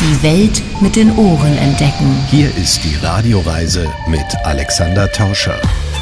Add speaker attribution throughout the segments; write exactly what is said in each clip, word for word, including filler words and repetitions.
Speaker 1: Die Welt mit den Ohren entdecken.
Speaker 2: Hier ist die Radioreise mit Alexander Tauscher.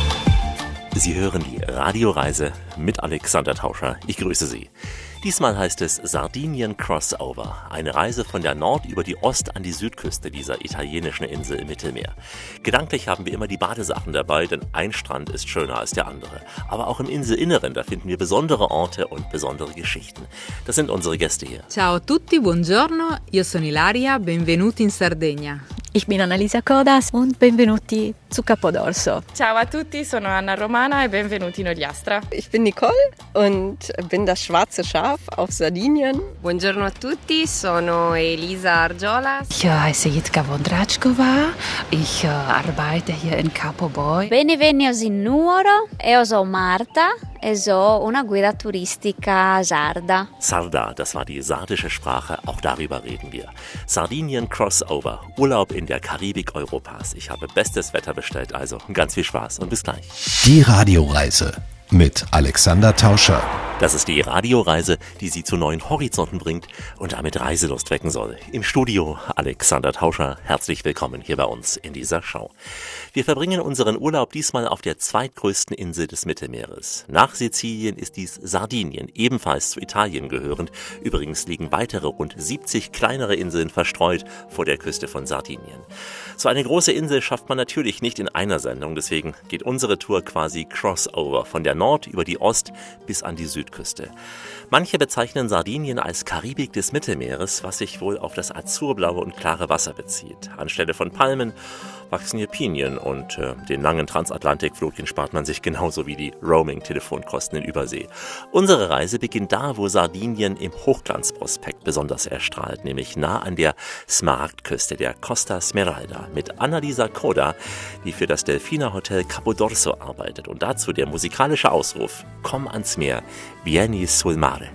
Speaker 3: Sie hören die Radioreise mit Alexander Tauscher. Ich grüße Sie. Diesmal heißt es Sardinien Crossover, eine Reise von der Nord- über die Ost- an die Südküste dieser italienischen Insel im Mittelmeer. Gedanklich haben wir immer die Badesachen dabei, denn ein Strand ist schöner als der andere. Aber auch im Inselinneren, da finden wir besondere Orte und besondere Geschichten. Das sind unsere Gäste hier.
Speaker 4: Ciao a tutti, buongiorno, io sono Ilaria, benvenuti in Sardegna.
Speaker 5: Ich bin Annalisa Codas und benvenuti zu Capodorso.
Speaker 6: Ciao a tutti, sono Anna Romana e benvenuti in Ogliastra.
Speaker 7: Ich bin Nicole und bin das schwarze Schaf auf Sardinien.
Speaker 8: Buongiorno a tutti, sono Elisa Argiolas.
Speaker 9: Ich heiße Jitka Vondračková, ich arbeite hier in Capo Boy.
Speaker 10: Benvenuti in Nuoro, eu sou Marta. E so una guida turistica sarda.
Speaker 3: Sarda, das war die sardische Sprache, auch darüber reden wir. Sardinien Crossover, Urlaub in der Karibik Europas. Ich habe bestes Wetter bestellt, also ganz viel Spaß und bis gleich.
Speaker 2: Die Radioreise mit Alexander Tauscher.
Speaker 3: Das ist die Radioreise, die Sie zu neuen Horizonten bringt und damit Reiselust wecken soll. Im Studio Alexander Tauscher, herzlich willkommen hier bei uns in dieser Show. Wir verbringen unseren Urlaub diesmal auf der zweitgrößten Insel des Mittelmeeres. Nach Sizilien ist dies Sardinien, ebenfalls zu Italien gehörend. Übrigens liegen weitere rund siebzig kleinere Inseln verstreut vor der Küste von Sardinien. So eine große Insel schafft man natürlich nicht in einer Sendung, deswegen geht unsere Tour quasi Crossover von der Nord- über die Ost- bis an die Südküste. Manche bezeichnen Sardinien als Karibik des Mittelmeeres, was sich wohl auf das azurblaue und klare Wasser bezieht. Anstelle von Palmen wachsen hier Pinien und äh, den langen Transatlantikflug, den spart man sich genauso wie die Roaming-Telefonkosten in Übersee. Unsere Reise beginnt da, wo Sardinien im Hochglanzprospekt besonders erstrahlt, nämlich nah an der Smaragdküste, der Costa Smeralda, mit Annalisa Coda, die für das Delfina Hotel Capodorso arbeitet. Und dazu der musikalische Ausruf: Komm ans Meer, vieni sul mare.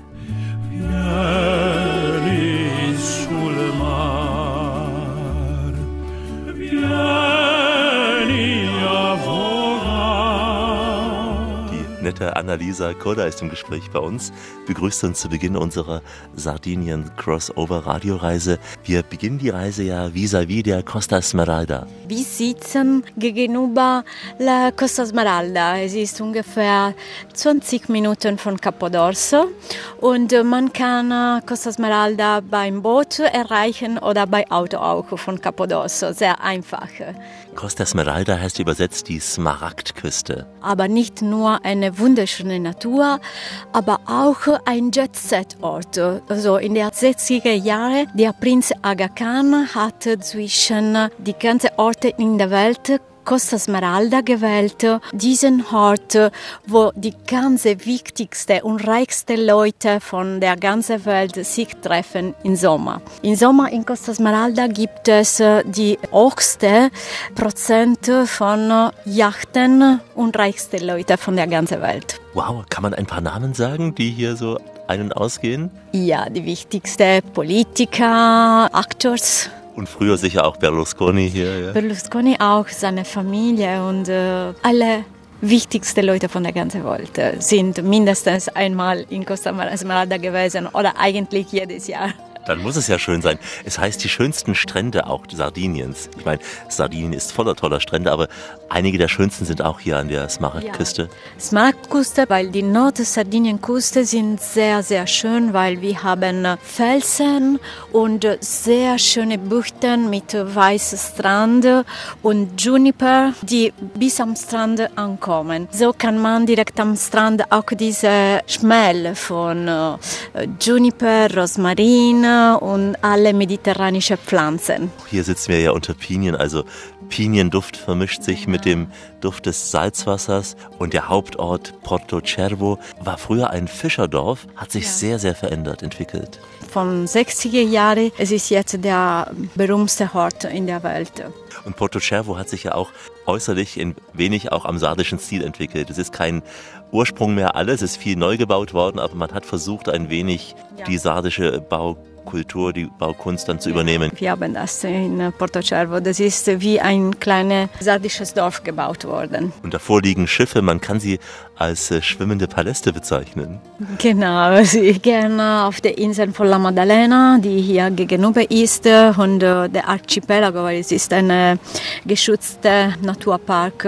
Speaker 11: Vieni sul mar, vieni a vogar.
Speaker 3: Die nette Annalisa Coda ist im Gespräch bei uns, begrüßt uns zu Beginn unserer Sardinien-Crossover-Radioreise. Wir beginnen die Reise ja vis-à-vis der Costa Smeralda.
Speaker 5: Wir sitzen gegenüber der Costa Smeralda. Es ist ungefähr zwanzig Minuten von Capodorso und man kann Costa Smeralda beim Boot erreichen oder bei Auto auch von Capodorso. Sehr einfach.
Speaker 3: Costa Smeralda heißt übersetzt die Smaragdküste.
Speaker 5: Aber nicht nur eine wunderschöne Natur, aber auch ein Jet-Set-Ort. Also in den sechziger Jahren, der Prinz Aga Khan hat zwischen die ganzen Orte in der Welt Costa Smeralda gewählt, diesen Ort, wo die ganz wichtigsten und reichsten Leute von der ganzen Welt sich treffen im Sommer. Im Sommer in Costa Smeralda gibt es die höchste Prozent von Yachten und reichsten Leute von der ganzen Welt.
Speaker 3: Wow, kann man ein paar Namen sagen, die hier so einen ausgehen?
Speaker 5: Ja, die wichtigsten Politiker, Actors.
Speaker 3: Und früher sicher auch Berlusconi hier. Ja.
Speaker 5: Berlusconi auch, seine Familie und äh, alle wichtigsten Leute von der ganzen Welt äh, sind mindestens einmal in Costa Smeralda gewesen oder eigentlich jedes Jahr.
Speaker 3: Dann muss es ja schön sein. Es heißt die schönsten Strände auch Sardiniens. Ich meine, Sardinien ist voller toller Strände, aber einige der schönsten sind auch hier an der Smaragdküste.
Speaker 5: Ja. Smaragdküste, weil die Nord-Sardinien-Küste sind sehr, sehr schön, weil wir haben Felsen und sehr schöne Buchten mit weißem Strand und Juniper, die bis am Strand ankommen. So kann man direkt am Strand auch diese Schmäh von Juniper, Rosmarin und alle mediterranischen Pflanzen.
Speaker 3: Hier sitzen wir ja unter Pinien, also Pinienduft vermischt sich mit dem Duft des Salzwassers und der Hauptort Porto Cervo war früher ein Fischerdorf, hat sich ja. sehr, sehr verändert, entwickelt.
Speaker 5: Von sechziger Jahren, es ist jetzt der berühmteste Ort in der Welt.
Speaker 3: Und Porto Cervo hat sich ja auch äußerlich in wenig auch am sardischen Stil entwickelt. Es ist kein Ursprung mehr alles, es ist viel neu gebaut worden, aber man hat versucht, ein wenig ja. die sardische Bau Kultur, die Baukunst dann zu übernehmen.
Speaker 5: Wir haben das in Porto Cervo. Das ist wie ein kleines sardisches Dorf gebaut worden.
Speaker 3: Und davor liegen Schiffe, man kann sie als äh, schwimmende Paläste bezeichnen.
Speaker 5: Genau, sie gehen auf der Insel von La Maddalena, die hier gegenüber ist, und der Archipelago, weil es ist ein geschützter Naturpark.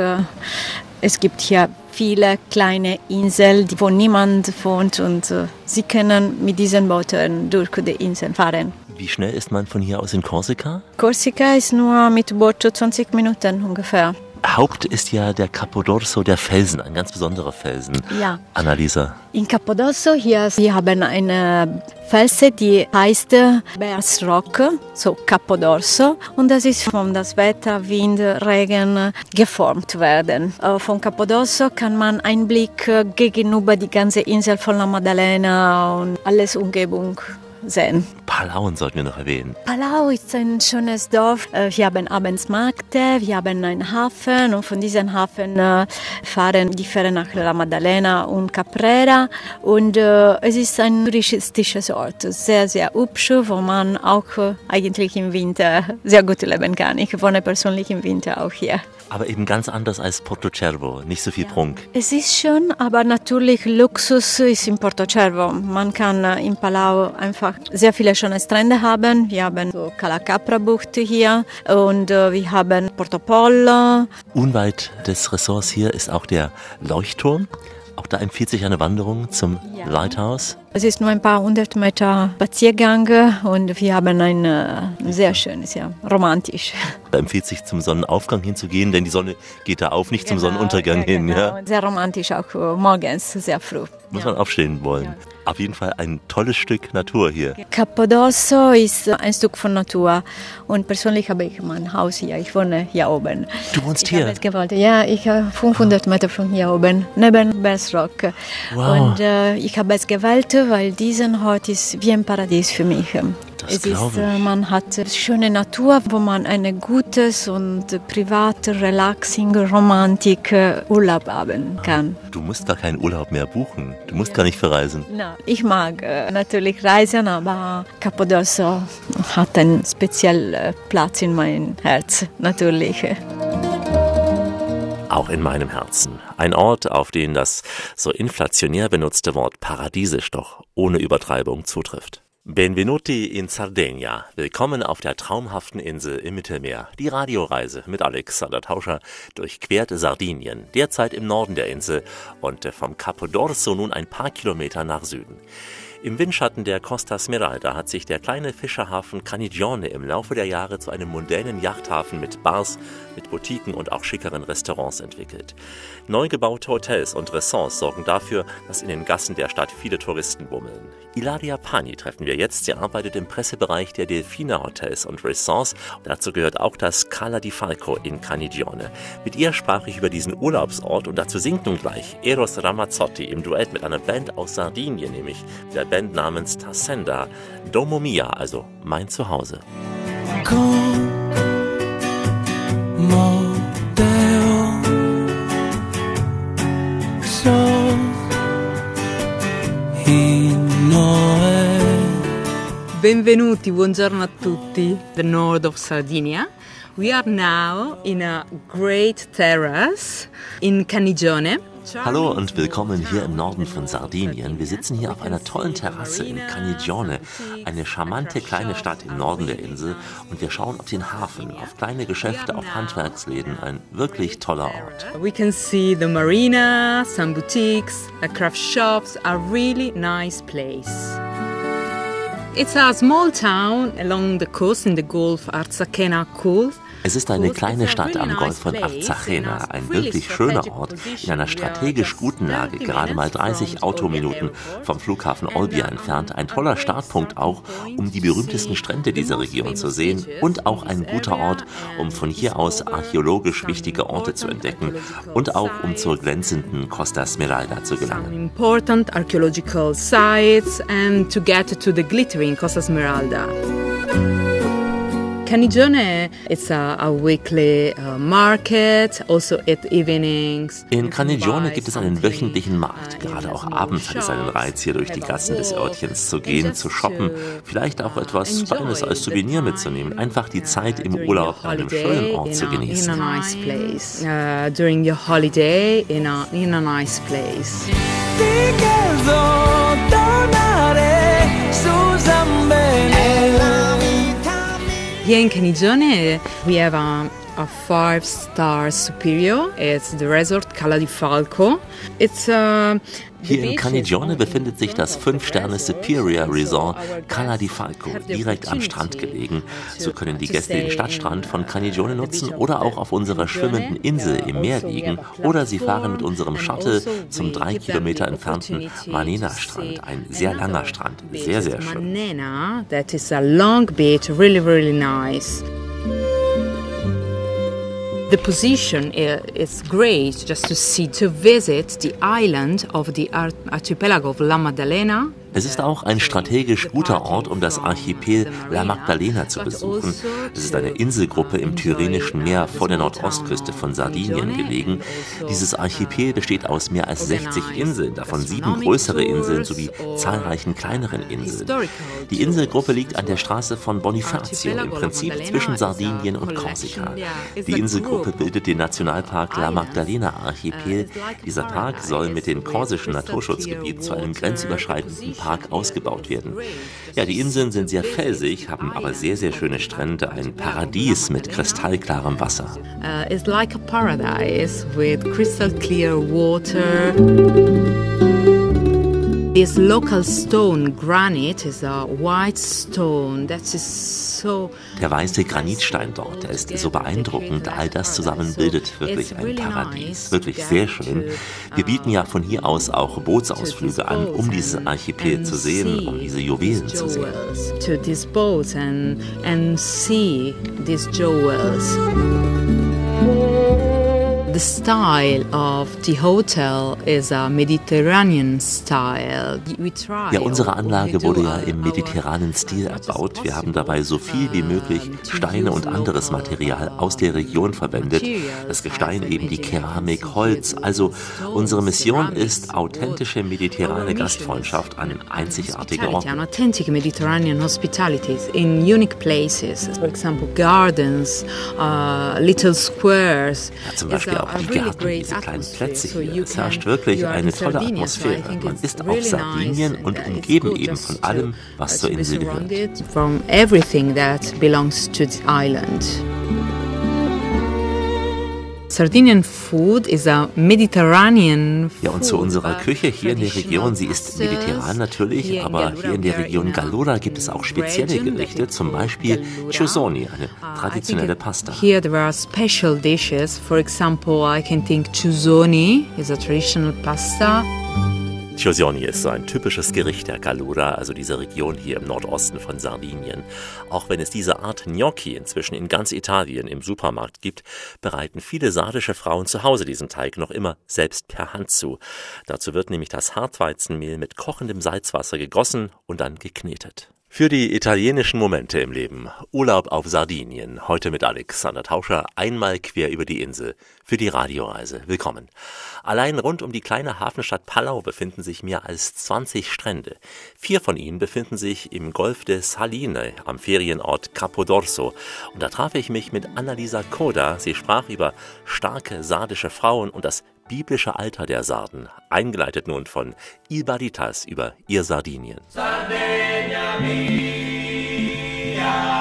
Speaker 5: Es gibt hier viele kleine Inseln, wo niemand wohnt, und Sie können mit diesen Booten durch die Inseln fahren.
Speaker 3: Wie schnell ist man von hier aus in Korsika?
Speaker 5: Korsika ist nur mit Boot zwanzig Minuten ungefähr.
Speaker 3: Haupt ist ja der Capo d'Orso, der Felsen, ein ganz besonderer Felsen.
Speaker 5: Ja.
Speaker 3: Annalisa.
Speaker 5: In Capo d'Orso hier wir haben eine Felsen, die heißt Bears Rock, so Capo d'Orso. Und das ist von das Wetter, Wind, Regen geformt werden. Von Capo d'Orso kann man einen Blick gegenüber die ganze Insel von La Maddalena und alles Umgebung sehen.
Speaker 3: Palauen sollten wir noch erwähnen.
Speaker 5: Palau ist ein schönes Dorf. Wir haben abends Märkte, wir haben einen Hafen, und von diesem Hafen fahren die Fähren nach La Maddalena und Caprera, und es ist ein touristisches Ort, sehr, sehr hübsch, wo man auch eigentlich im Winter sehr gut leben kann. Ich wohne persönlich im Winter auch hier.
Speaker 3: Aber eben ganz anders als Porto Cervo, nicht so viel Prunk.
Speaker 5: Es ist schön, aber natürlich Luxus ist in Porto Cervo. Man kann in Palau einfach sehr viele schöne Strände haben. Wir haben so Cala Capra Bucht hier, und wir haben Porto Pollo.
Speaker 3: Unweit des Ressorts hier ist auch der Leuchtturm. Auch da empfiehlt sich eine Wanderung zum ja. Lighthouse.
Speaker 5: Es ist nur ein paar hundert Meter Spaziergang, und wir haben ein äh, sehr schönes, ja, romantisch.
Speaker 3: Da empfiehlt sich zum Sonnenaufgang hinzugehen, denn die Sonne geht da auf, nicht genau, zum Sonnenuntergang ja, hin.
Speaker 5: Genau.
Speaker 3: Ja?
Speaker 5: Sehr romantisch, auch äh, morgens, sehr früh.
Speaker 3: Muss
Speaker 5: ja.
Speaker 3: man aufstehen wollen. Ja. Auf jeden Fall ein tolles Stück Natur hier.
Speaker 5: Capo d'Orso ist ein Stück von Natur, und persönlich habe ich mein Haus hier. Ich wohne hier oben.
Speaker 3: Du wohnst
Speaker 5: ich
Speaker 3: hier?
Speaker 5: Habe es gewollt. Ja, ich habe fünfhundert Meter von hier oben, neben Bears Rock.
Speaker 3: Wow.
Speaker 5: Und äh, ich habe es gewählt, weil diesen Ort ist wie ein Paradies für mich.
Speaker 3: Das
Speaker 5: es ist, äh, man hat schöne Natur, wo man ein gutes und privat, relaxing, romantik Urlaub haben kann.
Speaker 3: Du musst gar keinen Urlaub mehr buchen. Du musst gar nicht verreisen.
Speaker 5: No, ich mag äh, natürlich reisen, aber Capo d'Orso hat einen speziellen Platz in meinem Herz, natürlich.
Speaker 3: Auch in meinem Herzen. Ein Ort, auf den das so inflationär benutzte Wort paradiesisch doch ohne Übertreibung zutrifft. Benvenuti in Sardegna. Willkommen auf der traumhaften Insel im Mittelmeer. Die Radioreise mit Alexander Tauscher durchquert Sardinien, derzeit im Norden der Insel, und vom Capo d'Orso nun ein paar Kilometer nach Süden. Im Windschatten der Costa Smeralda hat sich der kleine Fischerhafen Canigione im Laufe der Jahre zu einem mondänen Yachthafen mit Bars, mit Boutiquen und auch schickeren Restaurants entwickelt. Neu gebaute Hotels und Ressorts sorgen dafür, dass in den Gassen der Stadt viele Touristen bummeln. Ilaria Pani treffen wir jetzt. Sie arbeitet im Pressebereich der Delfina Hotels und Ressorts. Dazu gehört auch das Scala di Falco in Canigione. Mit ihr sprach ich über diesen Urlaubsort, und dazu singt nun gleich Eros Ramazzotti im Duett mit einer Band aus Sardinien, nämlich der Band namens Tassenda, Domo Mia, also mein Zuhause.
Speaker 4: Benvenuti, buongiorno a tutti, the north of Sardinia. We are now in a great terrace in Canigione.
Speaker 3: Hallo und willkommen hier im Norden von Sardinien. Wir sitzen hier auf einer tollen Terrasse in Canigione, eine charmante kleine Stadt im Norden der Insel, und wir schauen auf den Hafen, auf kleine Geschäfte, auf Handwerksläden, ein wirklich toller Ort.
Speaker 4: We can see the marina, some boutiques, craft shops, a really nice place. It's a small town along the coast in the Gulf Arzachena Coast.
Speaker 3: Es ist eine kleine Stadt am Golf von Arzachena, ein wirklich schöner Ort in einer strategisch guten Lage, gerade mal dreißig Autominuten vom Flughafen Olbia entfernt. Ein toller Startpunkt auch, um die berühmtesten Strände dieser Region zu sehen, und auch ein guter Ort, um von hier aus archäologisch wichtige Orte zu entdecken und auch um zur glänzenden Costa Smeralda zu gelangen.
Speaker 4: Important archaeological sites and to get to the glittering Costa Smeralda. Canigione is a, a weekly uh, market, also at evenings.
Speaker 3: In Canigione gibt es einen wöchentlichen Markt. Gerade auch abends hat es einen Reiz, hier durch die Gassen des Örtchens zu gehen, zu shoppen, vielleicht auch etwas Feines als Souvenir mitzunehmen, einfach die Zeit im Urlaub an einem schönen Ort zu genießen.
Speaker 4: In a nice place. Uh, during your holiday in a, in a nice place. Here in Canigione we have a a five-star superior. It's the resort Cala di Falco. It's uh,
Speaker 3: Hier in Canigione befindet sich das fünf Sterne Superior Resort Cala di Falco, direkt am Strand gelegen. So können die Gäste den Stadtstrand von Canigione nutzen oder auch auf unserer schwimmenden Insel im Meer liegen. Oder sie fahren mit unserem Shuttle zum drei Kilometer entfernten Manena-Strand. Ein sehr langer Strand, sehr, sehr schön.
Speaker 4: Manena, that is a long beach, really, really nice. The position is great just to see, to visit the island of the archipelago of La Maddalena.
Speaker 3: Es ist auch ein strategisch guter Ort, um das Archipel La Maddalena zu besuchen. Es ist eine Inselgruppe im Tyrrhenischen Meer vor der Nordostküste von Sardinien gelegen. Dieses Archipel besteht aus mehr als sechzig Inseln, davon sieben größere Inseln sowie zahlreichen kleineren Inseln. Die Inselgruppe liegt an der Straße von Bonifacio, im Prinzip zwischen Sardinien und Korsika. Die Inselgruppe bildet den Nationalpark La Maddalena Archipel. Dieser Park soll mit dem korsischen Naturschutzgebiet zu einem grenzüberschreitenden Park ausgebaut werden. Ja, die Inseln sind sehr felsig, haben aber sehr, sehr schöne Strände, ein Paradies mit kristallklarem Wasser.
Speaker 4: Uh, it's like a paradise with crystal clear water. This local stone, granite, is a white stone that is so...
Speaker 3: Der weiße Granitstein dort, der ist so beeindruckend. All das zusammen bildet wirklich ein Paradies. Wirklich sehr schön. Wir bieten ja von hier aus auch Bootsausflüge an, um dieses Archipel zu sehen, um diese Juwelen zu sehen.
Speaker 4: To these boats and, and see these jewels. The style of the hotel is a Mediterranean style. We try
Speaker 3: ja, unsere Anlage wurde ja im mediterranen Stil erbaut. Wir haben dabei so viel wie möglich Steine und anderes Material aus der Region verwendet. Das Gestein eben die Keramik, Holz. Also unsere Mission ist authentische mediterrane Gastfreundschaft an einzigartige Orten.
Speaker 4: Authentic Mediterranean hospitalities in unique places. For example, gardens, uh, little squares.
Speaker 3: Ja, zum Beispiel auch die Gärten, diese kleinen Plätze hier. Es herrscht wirklich eine tolle Atmosphäre. Man ist auf Sardinien und umgeben eben von allem, was zur Insel gehört.
Speaker 4: From everything that belongs to the island. Sardinian food is a Mediterranean food.
Speaker 3: Ja, und zu unserer Küche hier in der Region, sie ist mediterran natürlich, aber hier in der Region Gallura gibt es auch spezielle Gerichte, zum Beispiel Chusoni, eine traditionelle Pasta.
Speaker 4: Here there are special dishes, for example, I can think Chusoni is a traditional pasta.
Speaker 3: Chusoni ist so ein typisches Gericht der Gallura, also dieser Region hier im Nordosten von Sardinien. Auch wenn es diese Art Gnocchi inzwischen in ganz Italien im Supermarkt gibt, bereiten viele sardische Frauen zu Hause diesen Teig noch immer selbst per Hand zu. Dazu wird nämlich das Hartweizenmehl mit kochendem Salzwasser gegossen und dann geknetet. Für die italienischen Momente im Leben. Urlaub auf Sardinien. Heute mit Alexander Tauscher. Einmal quer über die Insel. Für die Radioreise. Willkommen. Allein rund um die kleine Hafenstadt Palau befinden sich mehr als zwanzig Strände. Vier von ihnen befinden sich im Golf de Saline am Ferienort Capodorso. Und da traf ich mich mit Annalisa Coda. Sie sprach über starke sardische Frauen und das biblische Alter der Sarden. Eingeleitet nun von Ibaritas über ihr Sardinien. Sardegna mia.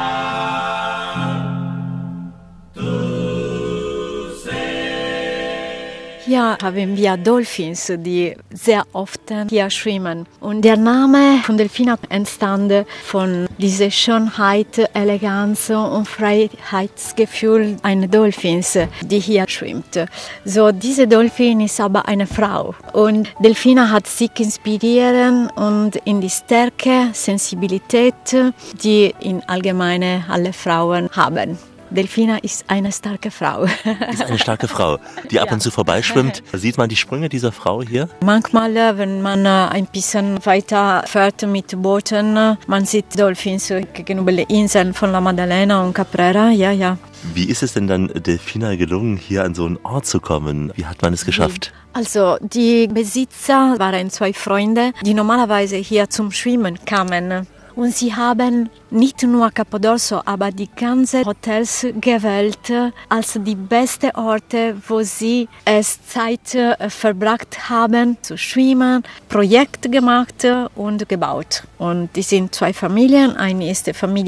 Speaker 5: Hier haben wir Dolphins, die sehr oft hier schwimmen. Und der Name von Delfina entstand von dieser Schönheit, Eleganz und Freiheitsgefühl eines Dolphins, die hier schwimmt. So, diese Dolphin ist aber eine Frau. Und Delfina hat sich inspiriert und in die Stärke, Sensibilität, die in allgemeine alle Frauen haben. Delfina ist eine starke Frau.
Speaker 3: Ist eine starke Frau, die ab und zu vorbeischwimmt. Sieht man die Sprünge dieser Frau hier?
Speaker 5: Manchmal, wenn man ein bisschen weiter fährt mit Booten, man sieht Dolphins gegenüber den Inseln von La Maddalena und Caprera. Ja, ja.
Speaker 3: Wie ist es denn dann Delfina gelungen, hier an so einen Ort zu kommen? Wie hat man es geschafft?
Speaker 5: Also die Besitzer waren zwei Freunde, die normalerweise hier zum Schwimmen kamen. Und sie haben nicht nur Capodorso, aber die ganzen Hotels gewählt als die besten Orte, wo sie es Zeit verbracht haben zu schwimmen, Projekte gemacht und gebaut. Und die sind zwei Familien. Eine ist die Familie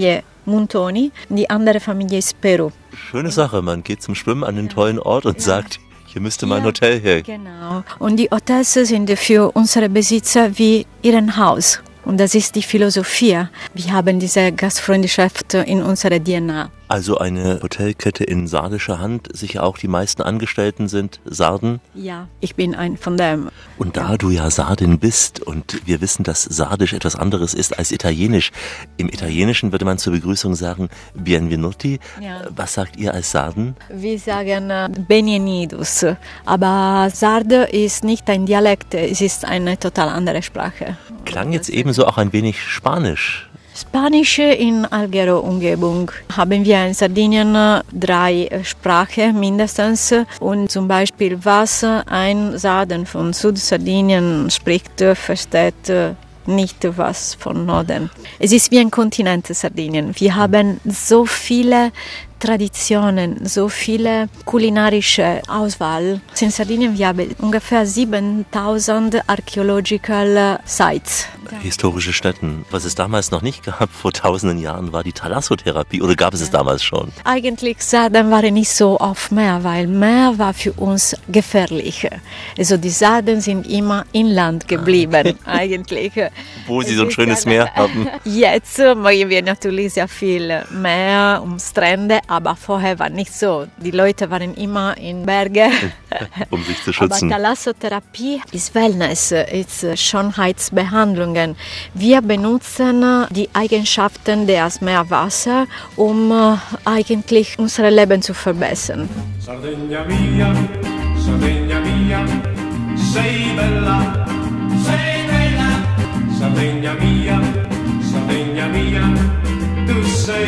Speaker 5: Montoni. Die andere Familie ist Peru.
Speaker 3: Schöne Sache, man geht zum Schwimmen an einen tollen Ort und ja. sagt, hier müsste mal ein ja, Hotel her.
Speaker 5: Genau. Und die Hotels sind für unsere Besitzer wie ihr Haus. Und das ist die Philosophie. Wir haben diese Gastfreundschaft in unserer D N A.
Speaker 3: Also eine Hotelkette in sardischer Hand, sicher auch die meisten Angestellten sind Sarden?
Speaker 5: Ja, ich bin ein von dem.
Speaker 3: Und da du ja Sardin bist und wir wissen, dass Sardisch etwas anderes ist als Italienisch. Im Italienischen würde man zur Begrüßung sagen Bienvenuti. Ja. Was sagt ihr als Sarden?
Speaker 5: Wir sagen uh, Bienvenidos. Aber Sarde ist nicht ein Dialekt, es ist eine total andere Sprache.
Speaker 3: Klang jetzt ebenso auch ein wenig Spanisch.
Speaker 5: Spanisch in Alghero-Umgebung haben wir in Sardinien drei Sprachen mindestens und zum Beispiel was ein Sarden von Südsardinien spricht, versteht nicht was von Norden. Es ist wie ein Kontinent Sardinien. Wir haben so viele Traditionen, so viele kulinarische Auswahl. In Sardinien wir haben ungefähr siebentausend Archaeological Sites.
Speaker 3: Historische Stätten. Was es damals noch nicht gab, vor tausenden Jahren, war die Thalassotherapie. Oder gab es es damals schon?
Speaker 5: Eigentlich Sarden waren nicht so auf Meer, weil Meer war für uns gefährlich. Also die Sarden sind immer inland geblieben, eigentlich.
Speaker 3: Wo sie so ein schönes Meer haben.
Speaker 5: Jetzt machen wir natürlich sehr viel Meer und Strände, aber vorher war nicht so. Die Leute waren immer in Berge.
Speaker 3: Um sich zu schützen.
Speaker 5: Aber Thalassotherapie ist Wellness, ist Schönheitsbehandlung. Wir benutzen die Eigenschaften des Meerwassers, um eigentlich unser Leben zu verbessern.
Speaker 11: Sardegna mia, Sardegna mia, sei bella, sei bella. Sardegna mia, Sardegna mia, du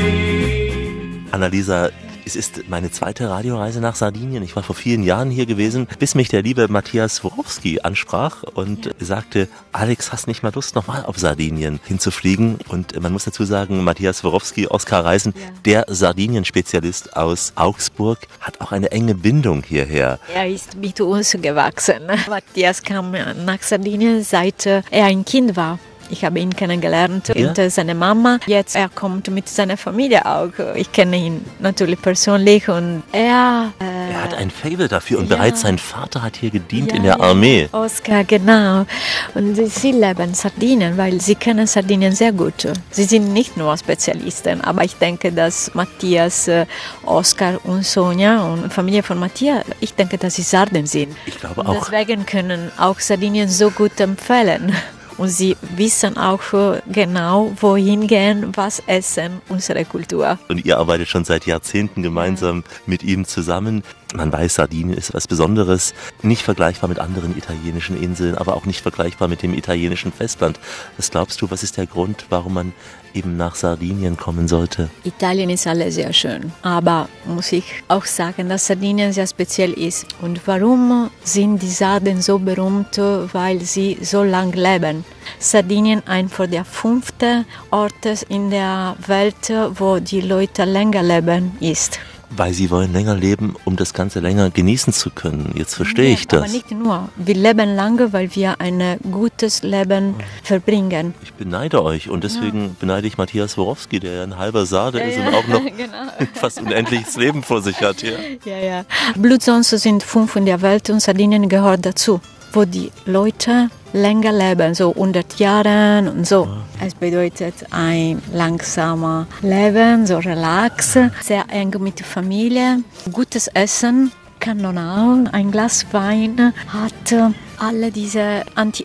Speaker 11: sei.
Speaker 3: Annalisa, es ist meine zweite Radioreise nach Sardinien. Ich war vor vielen Jahren hier gewesen, bis mich der liebe Matthias Swarovski ansprach und ja. sagte, Alex, hast nicht mal Lust, nochmal auf Sardinien hinzufliegen? Und man muss dazu sagen, Matthias Swarovski, Oskar Reisen, ja. der Sardinien-Spezialist aus Augsburg, hat auch eine enge Bindung hierher.
Speaker 5: Er ist mit uns gewachsen. Matthias kam nach Sardinien, seit er ein Kind war. Ich habe ihn kennengelernt ja? und seine Mama. Jetzt er kommt mit seiner Familie auch. Ich kenne ihn natürlich persönlich und er...
Speaker 3: Äh, er hat ein Faible dafür und ja. bereits sein Vater hat hier gedient ja, in der Armee.
Speaker 5: Ja, Oskar, genau. Und sie leben Sardinien, weil sie kennen Sardinien sehr gut. Sie sind nicht nur Spezialisten, aber ich denke, dass Matthias, Oskar und Sonja und Familie von Matthias, ich denke, dass sie Sarden sind.
Speaker 3: Ich glaube auch.
Speaker 5: Deswegen können auch Sardinien so gut empfehlen. Und sie wissen auch genau, wohin gehen, was essen, unsere Kultur.
Speaker 3: Und ihr arbeitet schon seit Jahrzehnten gemeinsam ja. mit ihm zusammen. Man weiß, Sardinien ist was Besonderes, nicht vergleichbar mit anderen italienischen Inseln, aber auch nicht vergleichbar mit dem italienischen Festland. Was glaubst du, was ist der Grund, warum man eben nach Sardinien kommen sollte?
Speaker 5: Italien ist alles sehr schön, aber muss ich auch sagen, dass Sardinien sehr speziell ist. Und warum sind die Sarden so berühmt? Weil sie so lang leben. Sardinien einfach der fünfte Ort in der Welt, wo die Leute länger leben, ist.
Speaker 3: Weil sie wollen länger leben, um das Ganze länger genießen zu können. Jetzt verstehe
Speaker 5: ja,
Speaker 3: ich das.
Speaker 5: Aber nicht nur. Wir leben lange, weil wir ein gutes Leben verbringen.
Speaker 3: Ich beneide euch und deswegen ja. beneide ich Matthias Swarovski, der ja ein halber Sarde ja, ist ja. und auch noch genau. fast unendliches Leben vor sich hat. Ja,
Speaker 5: ja. ja. Blutzonen sind fünf in der Welt und Sardinien gehört dazu, wo die Leute länger leben, so hundert Jahre und so. Es bedeutet ein langsamer Leben, so relax, sehr eng mit der Familie, gutes Essen, Kanonau, ein Glas Wein hat alle diese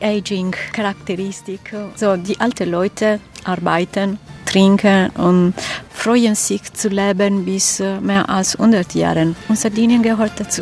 Speaker 5: Anti-Aging-Charakteristiken. So, die alten Leute arbeiten, trinken und freuen sich zu leben bis mehr als hundert Jahre. Und Sardinien gehört dazu.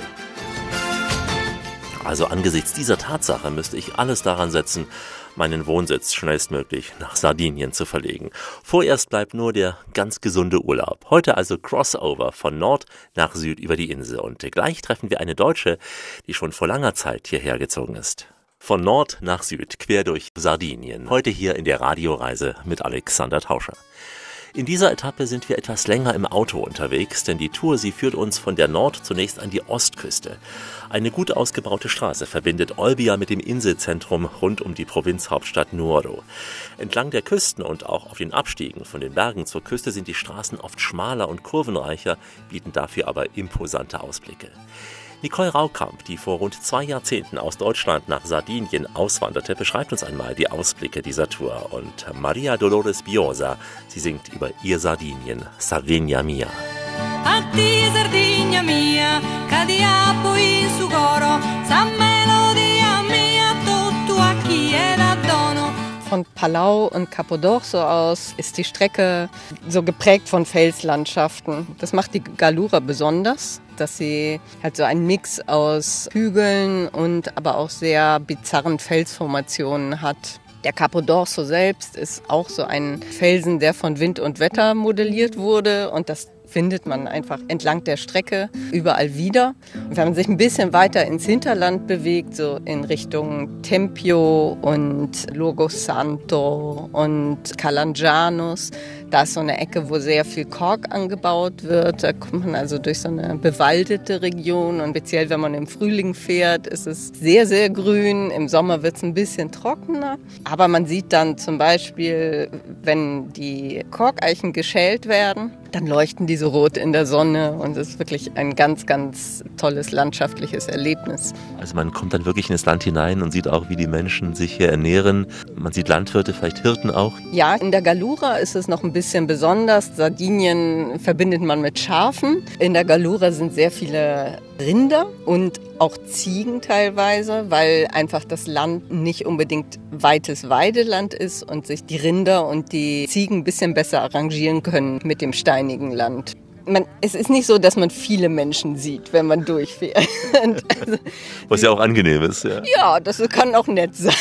Speaker 3: Also angesichts dieser Tatsache müsste ich alles daran setzen, meinen Wohnsitz schnellstmöglich nach Sardinien zu verlegen. Vorerst bleibt nur der ganz gesunde Urlaub. Heute also Crossover von Nord nach Süd über die Insel. Und gleich treffen wir eine Deutsche, die schon vor langer Zeit hierher gezogen ist. Von Nord nach Süd, quer durch Sardinien. Heute hier in der Radioreise mit Alexander Tauscher. In dieser Etappe sind wir etwas länger im Auto unterwegs, denn die Tour, sie führt uns von der Nord- zunächst an die Ostküste. Eine gut ausgebaute Straße verbindet Olbia mit dem Inselzentrum rund um die Provinzhauptstadt Nuoro. Entlang der Küsten und auch auf den Abstiegen von den Bergen zur Küste sind die Straßen oft schmaler und kurvenreicher, bieten dafür aber imposante Ausblicke. Nicole Raukamp, die vor rund zwei Jahrzehnten aus Deutschland nach Sardinien auswanderte, beschreibt uns einmal die Ausblicke dieser Tour. Und Maria Dolores Biosa, sie singt über ihr Sardinien, Sardegna mia.
Speaker 12: A ti Sardegna mia, che diapo in sugoro, sa melodia mia, tutto a chi era dono.
Speaker 7: Von Palau und Capo d'Orso aus ist die Strecke so geprägt von Felslandschaften. Das macht die Gallura besonders, dass sie halt so einen Mix aus Hügeln und aber auch sehr bizarren Felsformationen hat. Der Capo d'Orso selbst ist auch so ein Felsen, der von Wind und Wetter modelliert wurde, und das findet man einfach entlang der Strecke überall wieder. Und wenn man sich ein bisschen weiter ins Hinterland bewegt, so in Richtung Tempio und Luogo Santo und Calangianus, da ist so eine Ecke, wo sehr viel Kork angebaut wird. Da kommt man also durch so eine bewaldete Region, und speziell wenn man im Frühling fährt, ist es sehr, sehr grün. Im Sommer wird es ein bisschen trockener. Aber man sieht dann zum Beispiel, wenn die Korkeichen geschält werden, dann leuchten die so rot in der Sonne, und es ist wirklich ein ganz, ganz tolles landschaftliches Erlebnis.
Speaker 3: Also man kommt dann wirklich in das Land hinein und sieht auch, wie die Menschen sich hier ernähren. Man sieht Landwirte, vielleicht Hirten auch.
Speaker 7: Ja, in der Gallura ist es noch ein bisschen besonders. Sardinien verbindet man mit Schafen. In der Gallura sind sehr viele Rinder und auch Ziegen teilweise, weil einfach das Land nicht unbedingt weites Weideland ist und sich die Rinder und die Ziegen ein bisschen besser arrangieren können mit dem steinigen Land. Man, es ist nicht so, dass man viele Menschen sieht, wenn man durchfährt. Also,
Speaker 3: was ja auch angenehm ist. Ja,
Speaker 7: ja, das kann auch nett sein.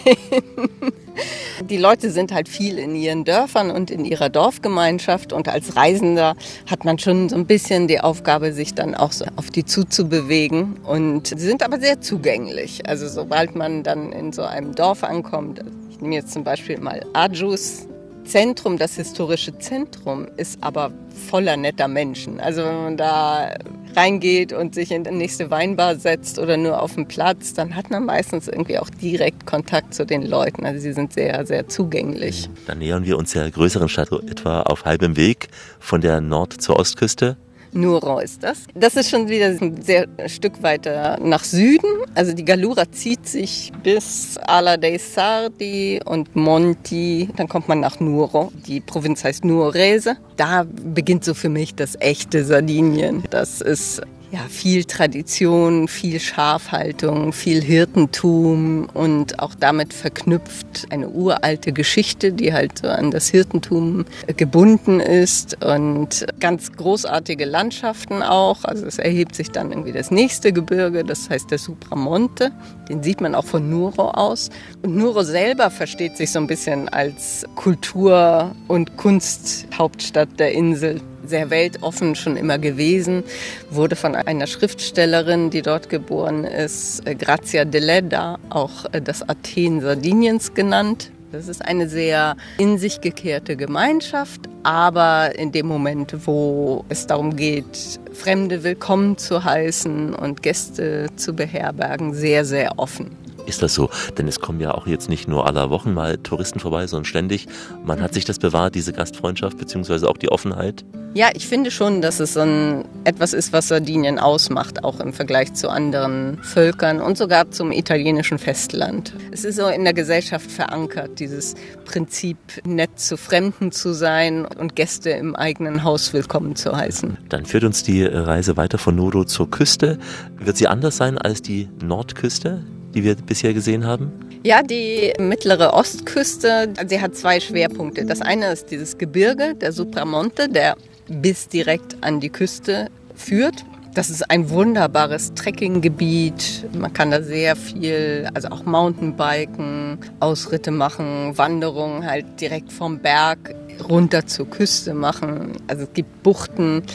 Speaker 7: Die Leute sind halt viel in ihren Dörfern und in ihrer Dorfgemeinschaft, und als Reisender hat man schon so ein bisschen die Aufgabe, sich dann auch so auf die zuzubewegen, und sie sind aber sehr zugänglich. Also sobald man dann in so einem Dorf ankommt, ich nehme jetzt zum Beispiel mal Ajus Zentrum, das historische Zentrum, ist aber voller netter Menschen. Also wenn man da reingeht und sich in die nächste Weinbar setzt oder nur auf dem Platz, dann hat man meistens irgendwie auch direkt Kontakt zu den Leuten. Also sie sind sehr, sehr zugänglich.
Speaker 3: Dann nähern wir uns der größeren Stadt etwa auf halbem Weg von der Nord- zur Ostküste.
Speaker 7: Nuoro ist das. Das ist schon wieder ein sehr Stück weiter nach Süden. Also die Gallura zieht sich bis Ala dei Sardi und Monti. Dann kommt man nach Nuoro. Die Provinz heißt Nuorese. Da beginnt so für mich das echte Sardinien. Das ist ja viel Tradition, viel Schafhaltung, viel Hirtentum und auch damit verknüpft eine uralte Geschichte, die halt so an das Hirtentum gebunden ist, und ganz großartige Landschaften auch. Also es erhebt sich dann irgendwie das nächste Gebirge, das heißt der Supramonte. Den sieht man auch von Nuoro aus. Und Nuoro selber versteht sich so ein bisschen als Kultur- und Kunsthauptstadt der Insel. Sehr weltoffen schon immer gewesen, wurde von einer Schriftstellerin, die dort geboren ist, Grazia Deledda, auch das Athen Sardiniens genannt. Das ist eine sehr in sich gekehrte Gemeinschaft, aber in dem Moment, wo es darum geht, Fremde willkommen zu heißen und Gäste zu beherbergen, sehr, sehr offen.
Speaker 3: Ist das so? Denn es kommen ja auch jetzt nicht nur aller Wochen mal Touristen vorbei, sondern ständig. Man hat sich das bewahrt, diese Gastfreundschaft beziehungsweise auch die Offenheit.
Speaker 7: Ja, ich finde schon, dass es so ein, etwas ist, was Sardinien ausmacht, auch im Vergleich zu anderen Völkern und sogar zum italienischen Festland. Es ist so in der Gesellschaft verankert, dieses Prinzip, nett zu Fremden zu sein und Gäste im eigenen Haus willkommen zu heißen.
Speaker 3: Dann führt uns die Reise weiter von Nuoro zur Küste. Wird sie anders sein als die Nordküste, die wir bisher gesehen haben?
Speaker 7: Ja, die mittlere Ostküste, sie hat zwei Schwerpunkte. Das eine ist dieses Gebirge, der Supramonte, der bis direkt an die Küste führt. Das ist ein wunderbares Trekkinggebiet. Man kann da sehr viel, also auch Mountainbiken, Ausritte machen, Wanderungen halt direkt vom Berg runter zur Küste machen. Also es gibt Buchten,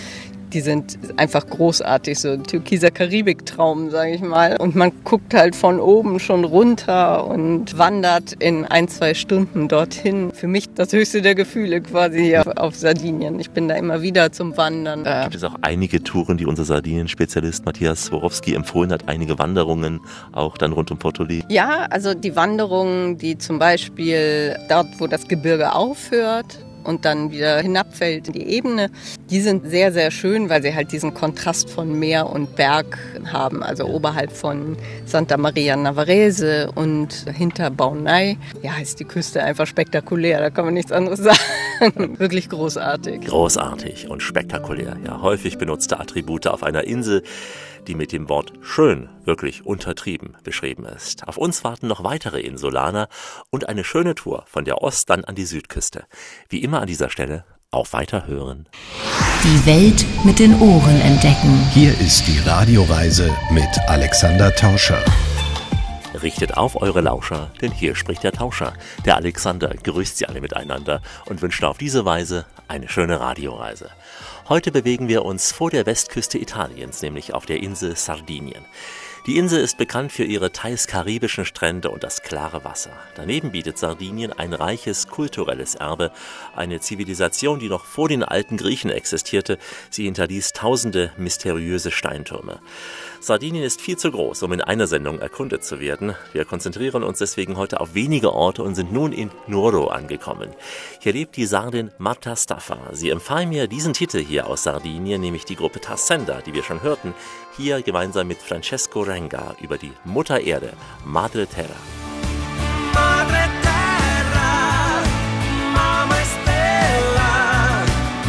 Speaker 7: die sind einfach großartig, so ein türkiser Karibiktraum, sage ich mal. Und man guckt halt von oben schon runter und wandert in ein, zwei Stunden dorthin. Für mich das höchste der Gefühle quasi hier auf Sardinien. Ich bin da immer wieder zum Wandern.
Speaker 3: Gibt es auch einige Touren, die unser Sardinien-Spezialist Matthias Swarovski empfohlen hat, einige Wanderungen auch dann rund um Portoli?
Speaker 7: Ja, also die Wanderungen, die zum Beispiel dort, wo das Gebirge aufhört und dann wieder hinabfällt in die Ebene, die sind sehr, sehr schön, weil sie halt diesen Kontrast von Meer und Berg haben. Also ja. Oberhalb von Santa Maria Navarrese und hinter Baunay. Ja, ist die Küste einfach spektakulär, da kann man nichts anderes sagen. Wirklich großartig.
Speaker 3: Großartig und spektakulär. Ja, häufig benutzte Attribute auf einer Insel, die mit dem Wort schön wirklich untertrieben beschrieben ist. Auf uns warten noch weitere Insulaner und eine schöne Tour von der Ost- dann an die Südküste. Wie immer an dieser Stelle auf Weiterhören.
Speaker 1: Die Welt mit den Ohren entdecken.
Speaker 2: Hier ist die Radioreise mit Alexander Tauscher.
Speaker 3: Richtet auf eure Lauscher, denn hier spricht der Tauscher. Der Alexander grüßt sie alle miteinander und wünscht auf diese Weise eine schöne Radioreise. Heute bewegen wir uns vor der Westküste Italiens, nämlich auf der Insel Sardinien. Die Insel ist bekannt für ihre teils karibischen Strände und das klare Wasser. Daneben bietet Sardinien ein reiches kulturelles Erbe, eine Zivilisation, die noch vor den alten Griechen existierte. Sie hinterließ tausende mysteriöse Steintürme. Sardinien ist viel zu groß, um in einer Sendung erkundet zu werden. Wir konzentrieren uns deswegen heute auf wenige Orte und sind nun in Nuoro angekommen. Hier lebt die Sardin Marta Staffa. Sie empfahl mir diesen Titel hier aus Sardinien, nämlich die Gruppe Tassenda, die wir schon hörten, hier gemeinsam mit Francesco Renga über die Mutter Erde, Madre Terra.
Speaker 12: Madre Terra, Mama Stella,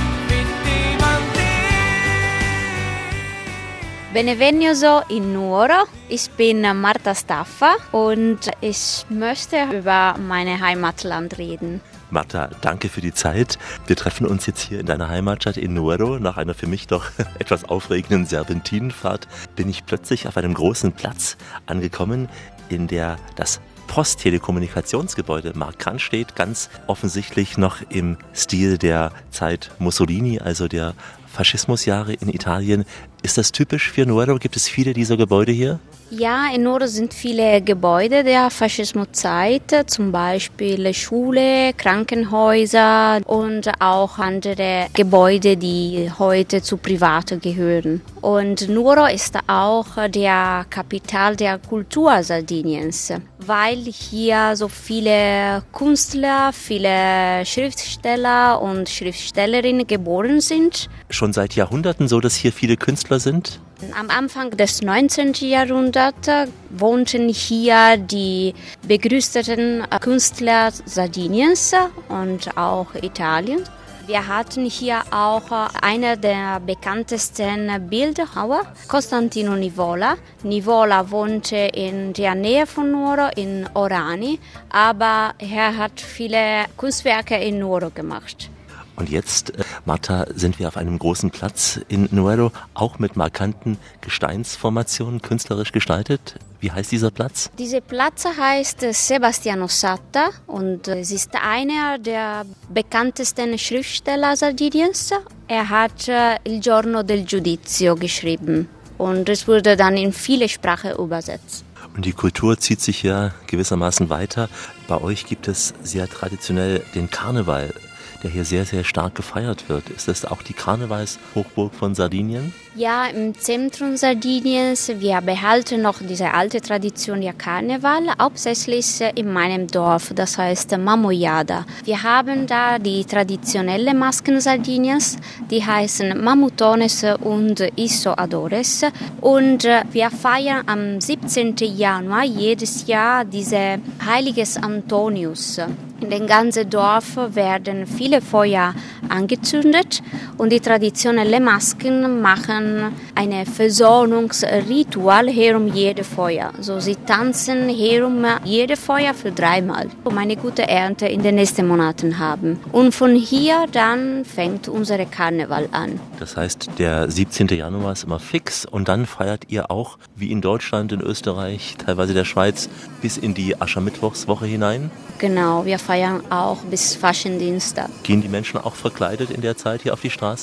Speaker 10: Benvenuto in Nuoro. Ich bin Marta Staffa und ich möchte über mein Heimatland reden.
Speaker 3: Marta, danke für die Zeit. Wir treffen uns jetzt hier in deiner Heimatstadt in Nuoro. Nach einer für mich doch etwas aufregenden Serpentinenfahrt bin ich plötzlich auf einem großen Platz angekommen, in der das Posttelekommunikationsgebäude markant steht, ganz offensichtlich noch im Stil der Zeit Mussolini, also der Faschismusjahre in Italien. Ist das typisch für Nuoro? Gibt es viele dieser Gebäude hier?
Speaker 10: Ja, in Nuoro sind viele Gebäude der Faschismuszeit, zum Beispiel Schule, Krankenhäuser und auch andere Gebäude, die heute zu Privaten gehören. Und Nuoro ist auch der Kapital der Kultur Sardiniens, weil hier so viele Künstler, viele Schriftsteller und Schriftstellerinnen geboren sind.
Speaker 3: Schon seit Jahrhunderten so, dass hier viele Künstler sind?
Speaker 10: Am Anfang des neunzehnten Jahrhunderts wohnten hier die begrüßten Künstler Sardiniens und auch Italiens. Wir hatten hier auch einen der bekanntesten Bildhauer, Costantino Nivola. Nivola wohnte in der Nähe von Nuoro, in Orani, aber er hat viele Kunstwerke in Nuoro gemacht.
Speaker 3: Und jetzt, Marta, sind wir auf einem großen Platz in Nuoro, auch mit markanten Gesteinsformationen, künstlerisch gestaltet. Wie heißt dieser Platz?
Speaker 10: Dieser Platz heißt Sebastiano Satta und es ist einer der bekanntesten Schriftsteller Sardiniens. Er hat Il giorno del giudizio geschrieben und es wurde dann in viele Sprachen übersetzt.
Speaker 3: Und die Kultur zieht sich ja gewissermaßen weiter. Bei euch gibt es sehr traditionell den Karneval, der hier sehr, sehr stark gefeiert wird. Ist das auch die Karnevalshochburg von Sardinien?
Speaker 10: Ja, im Zentrum Sardiniens. Wir behalten noch diese alte Tradition der Karneval, hauptsächlich in meinem Dorf, das heißt Mamoiada. Wir haben da die traditionellen Masken Sardiniens, die heißen Mamutones und Isso Adores. Und wir feiern am siebzehnten Januar jedes Jahr diese Heiliges Antonius. In dem ganzen Dorf werden viele Feuer angezündet und die traditionellen Masken machen ein Versöhnungsritual herum jede Feuer. So sie tanzen herum jede Feuer für dreimal, um eine gute Ernte in den nächsten Monaten haben. Und von hier dann fängt unser Karneval an.
Speaker 3: Das heißt, der siebzehnten Januar ist immer fix und dann feiert ihr auch, wie in Deutschland, in Österreich, teilweise der Schweiz, bis in die Aschermittwochswoche hinein?
Speaker 10: Genau, wir feiern auch bis Faschingsdienstag.
Speaker 3: Gehen die Menschen auch verkleidet in der Zeit hier auf die Straßen?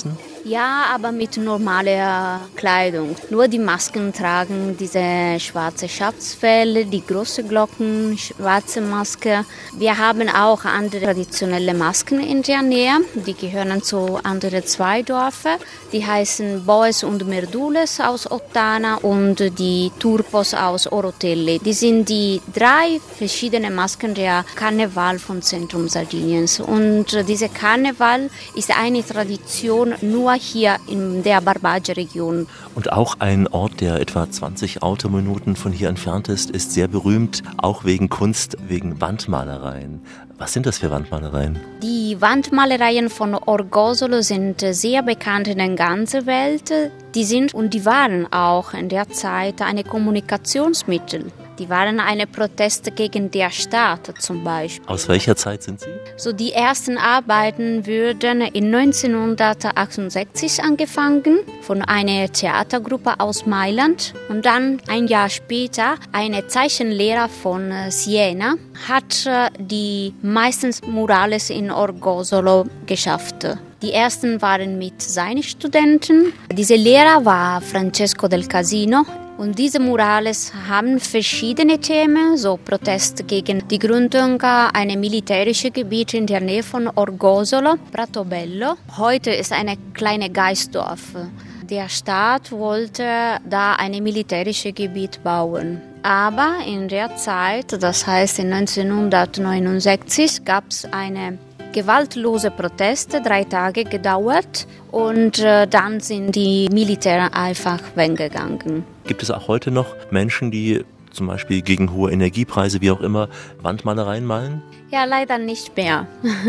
Speaker 10: Ja, aber mit normaler Kleidung. Nur die Masken tragen diese schwarze Schafsfell, die großen Glocken, schwarze Maske. Wir haben auch andere traditionelle Masken in der Nähe. Die gehören zu anderen zwei Dörfern. Die heißen Boes und Merdules aus Ottana und die Turpos aus Orotelli. Die sind die drei verschiedenen Masken der Karneval von Zentrum Sardiniens. Und dieser Karneval ist eine Tradition nur hier in der Barbagia-Region.
Speaker 3: Und auch ein Ort, der etwa zwanzig Autominuten von hier entfernt ist, ist sehr berühmt, auch wegen Kunst, wegen Wandmalereien. Was sind das für Wandmalereien?
Speaker 10: Die Wandmalereien von Orgosolo sind sehr bekannt in der ganzen Welt. Die sind und die waren auch in der Zeit ein Kommunikationsmittel. Die waren eine Proteste gegen den Staat zum Beispiel.
Speaker 3: Aus welcher Zeit sind sie?
Speaker 10: So die ersten Arbeiten wurden in neunzehnhundertachtundsechzig angefangen von einer Theatergruppe aus Mailand. Und dann ein Jahr später eine Zeichenlehrer von Siena hat die meisten Murales in Orgosolo geschafft. Die ersten waren mit seinen Studenten. Dieser Lehrer war Francesco del Casino. Und diese Murales haben verschiedene Themen, so Protest gegen die Gründung eines militärischen Gebiets in der Nähe von Orgosolo, Pratobello. Heute ist ein kleines Geißdorf. Der Staat wollte da ein militärisches Gebiet bauen. Aber in der Zeit, das heißt in neunzehnhundertneunundsechzig, gab es eine gewaltlose Proteste, drei Tage gedauert und äh, dann sind die Militäre einfach weggegangen.
Speaker 3: Gibt es auch heute noch Menschen, die zum Beispiel gegen hohe Energiepreise, wie auch immer, Wandmalereien malen?
Speaker 10: Ja, leider nicht mehr.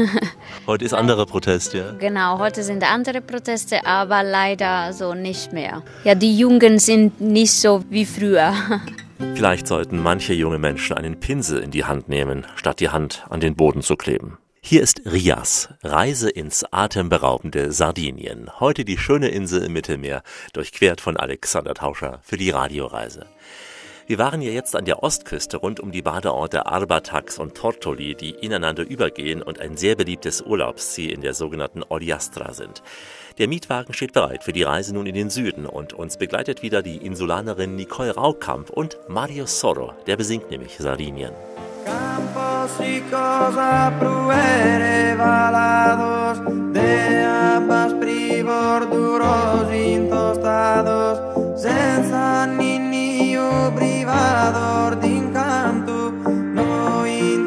Speaker 3: Heute ist anderer Protest, ja?
Speaker 10: Genau, heute sind andere Proteste, aber leider so nicht mehr. Ja, die Jungen sind nicht so wie früher.
Speaker 3: Vielleicht sollten manche junge Menschen einen Pinsel in die Hand nehmen, statt die Hand an den Boden zu kleben. Hier ist Rias, Reise ins atemberaubende Sardinien. Heute die schöne Insel im Mittelmeer, durchquert von Alexander Tauscher für die Radioreise. Wir waren ja jetzt an der Ostküste rund um die Badeorte Arbatax und Tortoli, die ineinander übergehen und ein sehr beliebtes Urlaubsziel in der sogenannten Ogliastra sind. Der Mietwagen steht bereit für die Reise nun in den Süden und uns begleitet wieder die Insulanerin Nicole Raukamp und Mario Soro, der besingt nämlich Sardinien.
Speaker 13: Campos y cosas pruere valados de ambas privor duros intostados senza ninio privador d'incanto no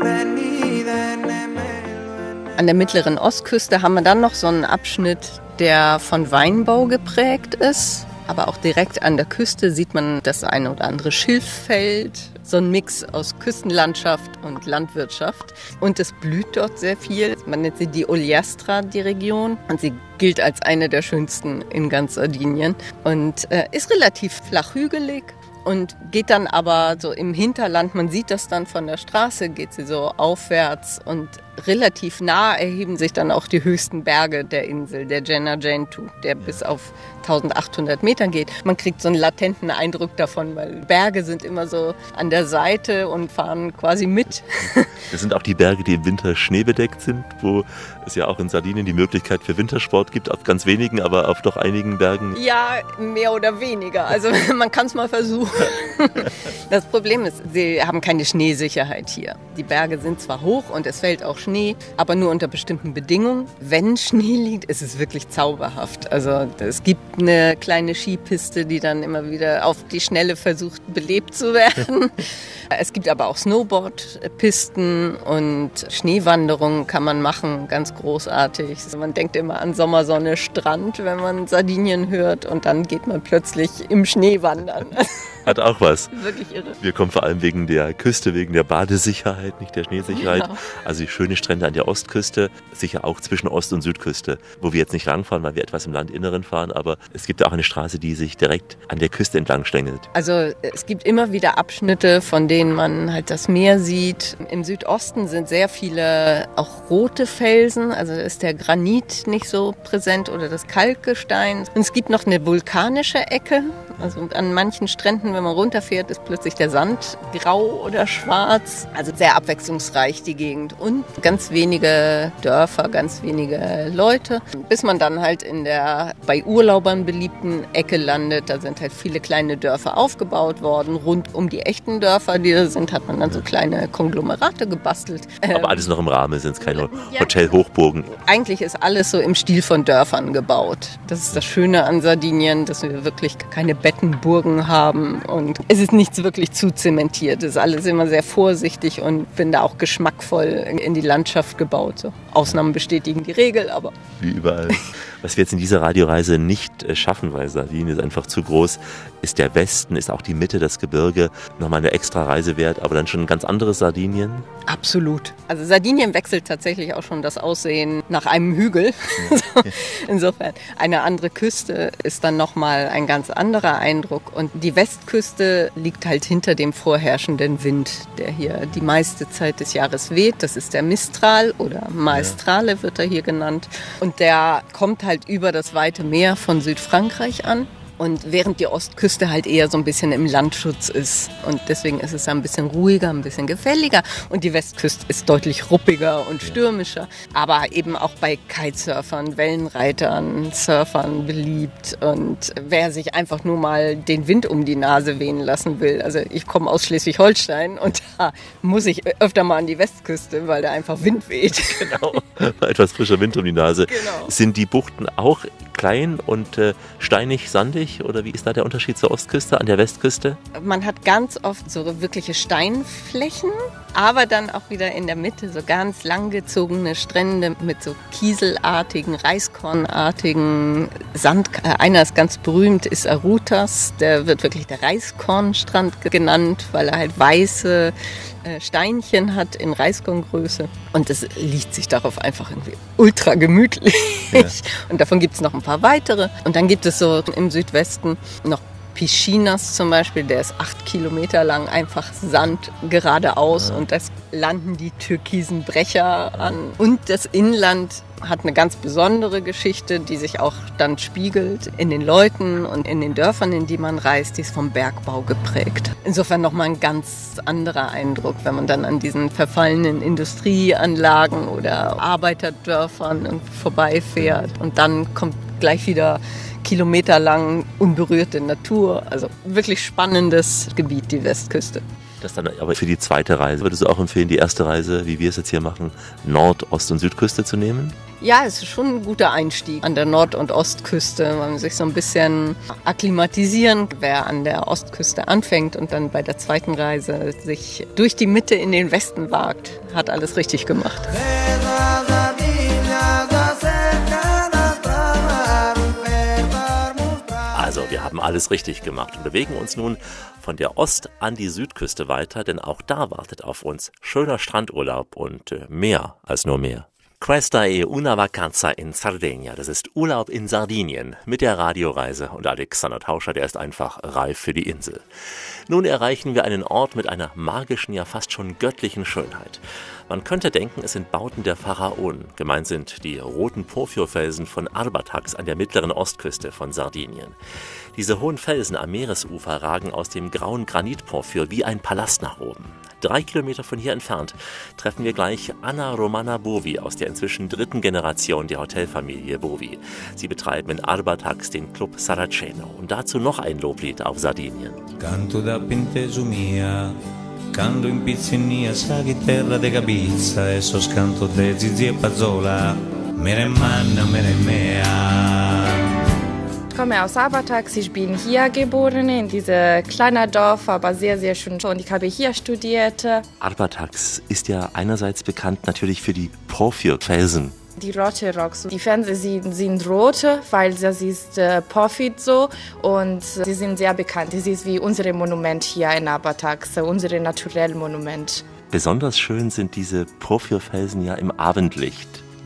Speaker 13: intendide nemmeno.
Speaker 7: An der mittleren Ostküste haben wir dann noch so einen Abschnitt, der von Weinbau geprägt ist. Aber auch direkt an der Küste sieht man das eine oder andere Schilffeld. So ein Mix aus Küstenlandschaft und Landwirtschaft. Und es blüht dort sehr viel. Man nennt sie die Ogliastra, die Region. Und sie gilt als eine der schönsten in ganz Sardinien. Und äh, ist relativ flach hügelig. Und geht dann aber so im Hinterland, man sieht das dann von der Straße, geht sie so aufwärts und relativ nah erheben sich dann auch die höchsten Berge der Insel, der Gennargentu, der bis auf eintausendachthundert Metern geht. Man kriegt so einen latenten Eindruck davon, weil Berge sind immer so an der Seite und fahren quasi mit.
Speaker 3: Das sind auch die Berge, die im Winter schneebedeckt sind, wo es ja auch in Sardinien die Möglichkeit für Wintersport gibt, auf ganz wenigen, aber auf doch einigen Bergen.
Speaker 7: Ja, mehr oder weniger. Also man kann es mal versuchen. Das Problem ist, sie haben keine Schneesicherheit hier. Die Berge sind zwar hoch und es fällt auch Schnee, aber nur unter bestimmten Bedingungen. Wenn Schnee liegt, ist es wirklich zauberhaft. Also es gibt eine kleine Skipiste, die dann immer wieder auf die Schnelle versucht, belebt zu werden. Es gibt aber auch Snowboardpisten und Schneewanderungen kann man machen, ganz großartig. Man denkt immer an Sommersonne, Strand, wenn man Sardinien hört und dann geht man plötzlich im Schnee wandern.
Speaker 3: Hat auch was.
Speaker 7: Wirklich irre.
Speaker 3: Wir kommen vor allem wegen der Küste, wegen der Badesicherheit, nicht der Schneesicherheit. Ja. Also die schöne Strände an der Ostküste, sicher auch zwischen Ost- und Südküste, wo wir jetzt nicht langfahren, weil wir etwas im Landinneren fahren, aber es gibt auch eine Straße, die sich direkt an der Küste entlang schlängelt.
Speaker 7: Also es gibt immer wieder Abschnitte, von denen man halt das Meer sieht. Im Südosten sind sehr viele auch rote Felsen, also ist der Granit nicht so präsent oder das Kalkgestein. Und es gibt noch eine vulkanische Ecke Also an manchen Stränden, wenn man runterfährt, ist plötzlich der Sand grau oder schwarz. Also sehr abwechslungsreich die Gegend und ganz wenige Dörfer, ganz wenige Leute. Bis man dann halt in der bei Urlaubern beliebten Ecke landet. Da sind halt viele kleine Dörfer aufgebaut worden. Rund um die echten Dörfer, die da sind, hat man dann so kleine Konglomerate gebastelt.
Speaker 3: Aber alles noch im Rahmen, sind es keine ja. Hotelhochburgen.
Speaker 7: Eigentlich ist alles so im Stil von Dörfern gebaut. Das ist das Schöne an Sardinien, dass wir wirklich keine Bettenburgen haben und es ist nichts wirklich zu zementiert. Es ist alles immer sehr vorsichtig und finde auch geschmackvoll in die Landschaft gebaut. So. Ausnahmen bestätigen die Regel, aber...
Speaker 3: Wie überall. Was wir jetzt in dieser Radioreise nicht schaffen, weil Sardinien ist einfach zu groß, ist der Westen, ist auch die Mitte, das Gebirge, nochmal eine extra Reise wert, aber dann schon ein ganz anderes Sardinien?
Speaker 7: Absolut. Also Sardinien wechselt tatsächlich auch schon das Aussehen nach einem Hügel. so, insofern, eine andere Küste ist dann nochmal ein ganz anderer Eindruck und die Westküste liegt halt hinter dem vorherrschenden Wind, der hier die meiste Zeit des Jahres weht. Das ist der Mistral oder Maestrale wird er hier genannt und der kommt halt über das weite Meer von Südfrankreich an. Und während die Ostküste halt eher so ein bisschen im Landschutz ist. Und deswegen ist es ein bisschen ruhiger, ein bisschen gefälliger. Und die Westküste ist deutlich ruppiger und stürmischer. Aber eben auch bei Kitesurfern, Wellenreitern, Surfern beliebt. Und wer sich einfach nur mal den Wind um die Nase wehen lassen will. Also ich komme aus Schleswig-Holstein und da muss ich öfter mal an die Westküste, weil da einfach Wind weht.
Speaker 3: Genau, etwas frischer Wind um die Nase. Genau. Sind die Buchten auch klein und äh, steinig, sandig? Oder wie ist da der Unterschied zur Ostküste, an der Westküste?
Speaker 7: Man hat ganz oft so wirkliche Steinflächen, aber dann auch wieder in der Mitte so ganz langgezogene Strände mit so kieselartigen, reiskornartigen Sand. Einer ist ganz berühmt, ist Arutas. Der wird wirklich der Reiskornstrand genannt, weil er halt weiße Steinchen hat in Reiskorngröße. Und es liegt sich darauf einfach irgendwie ultra gemütlich. Ja. Und davon gibt es noch ein paar weitere. Und dann gibt es so im Südwesten noch Piscinas zum Beispiel, der ist acht Kilometer lang, einfach Sand geradeaus. Ja. Und das landen die türkisen Brecher an. Und das Inland hat eine ganz besondere Geschichte, die sich auch dann spiegelt in den Leuten und in den Dörfern, in die man reist. Die ist vom Bergbau geprägt. Insofern nochmal ein ganz anderer Eindruck, wenn man dann an diesen verfallenen Industrieanlagen oder Arbeiterdörfern vorbeifährt. Und dann kommt gleich wieder kilometerlang unberührte Natur. Also wirklich spannendes Gebiet, die Westküste.
Speaker 3: Das dann aber für die zweite Reise, würdest du auch empfehlen, die erste Reise, wie wir es jetzt hier machen, Nord-, Ost- und Südküste zu nehmen?
Speaker 7: Ja, es ist schon ein guter Einstieg an der Nord- und Ostküste. Man sich so ein bisschen akklimatisieren, wer an der Ostküste anfängt und dann bei der zweiten Reise sich durch die Mitte in den Westen wagt, hat alles richtig gemacht.
Speaker 3: Also, wir haben alles richtig gemacht und bewegen uns nun von der Ost- an die Südküste weiter, denn auch da wartet auf uns schöner Strandurlaub und äh, mehr als nur mehr. Questa è una vacanza in Sardegna. Das ist Urlaub in Sardinien mit der Radioreise und Alexander Tauscher, der ist einfach reif für die Insel. Nun erreichen wir einen Ort mit einer magischen, ja fast schon göttlichen Schönheit. Man könnte denken, es sind Bauten der Pharaonen. Gemeint sind die roten Porphyrfelsen von Arbatax an der mittleren Ostküste von Sardinien. Diese hohen Felsen am Meeresufer ragen aus dem grauen Granitporphyr wie ein Palast nach oben. Drei Kilometer von hier entfernt treffen wir gleich Anna Romana Bovi aus der inzwischen dritten Generation der Hotelfamilie Bovi. Sie betreiben in Arbatax den Club Saraceno und dazu noch ein Loblied auf Sardinien.
Speaker 14: Canto da penteso mia, canto in pizzinia, sa chitarra de capizza, e so scanto de zizi e pazzola, mere manna, mere mea.
Speaker 6: Ich komme aus Arbatax, ich bin hier geboren, in diesem kleinen Dorf, aber sehr, sehr schön. Und ich habe hier studiert.
Speaker 3: Arbatax ist ja einerseits bekannt natürlich für die Porphyrfelsen.
Speaker 6: Die rote Rocks, die Felsen sind, sind rot, weil das ist äh, Porphyr so und sie sind sehr bekannt. Das ist wie unser Monument hier in Arbatax, unser naturelles Monument.
Speaker 3: Besonders schön sind diese Porphyrfelsen ja im Abendlicht.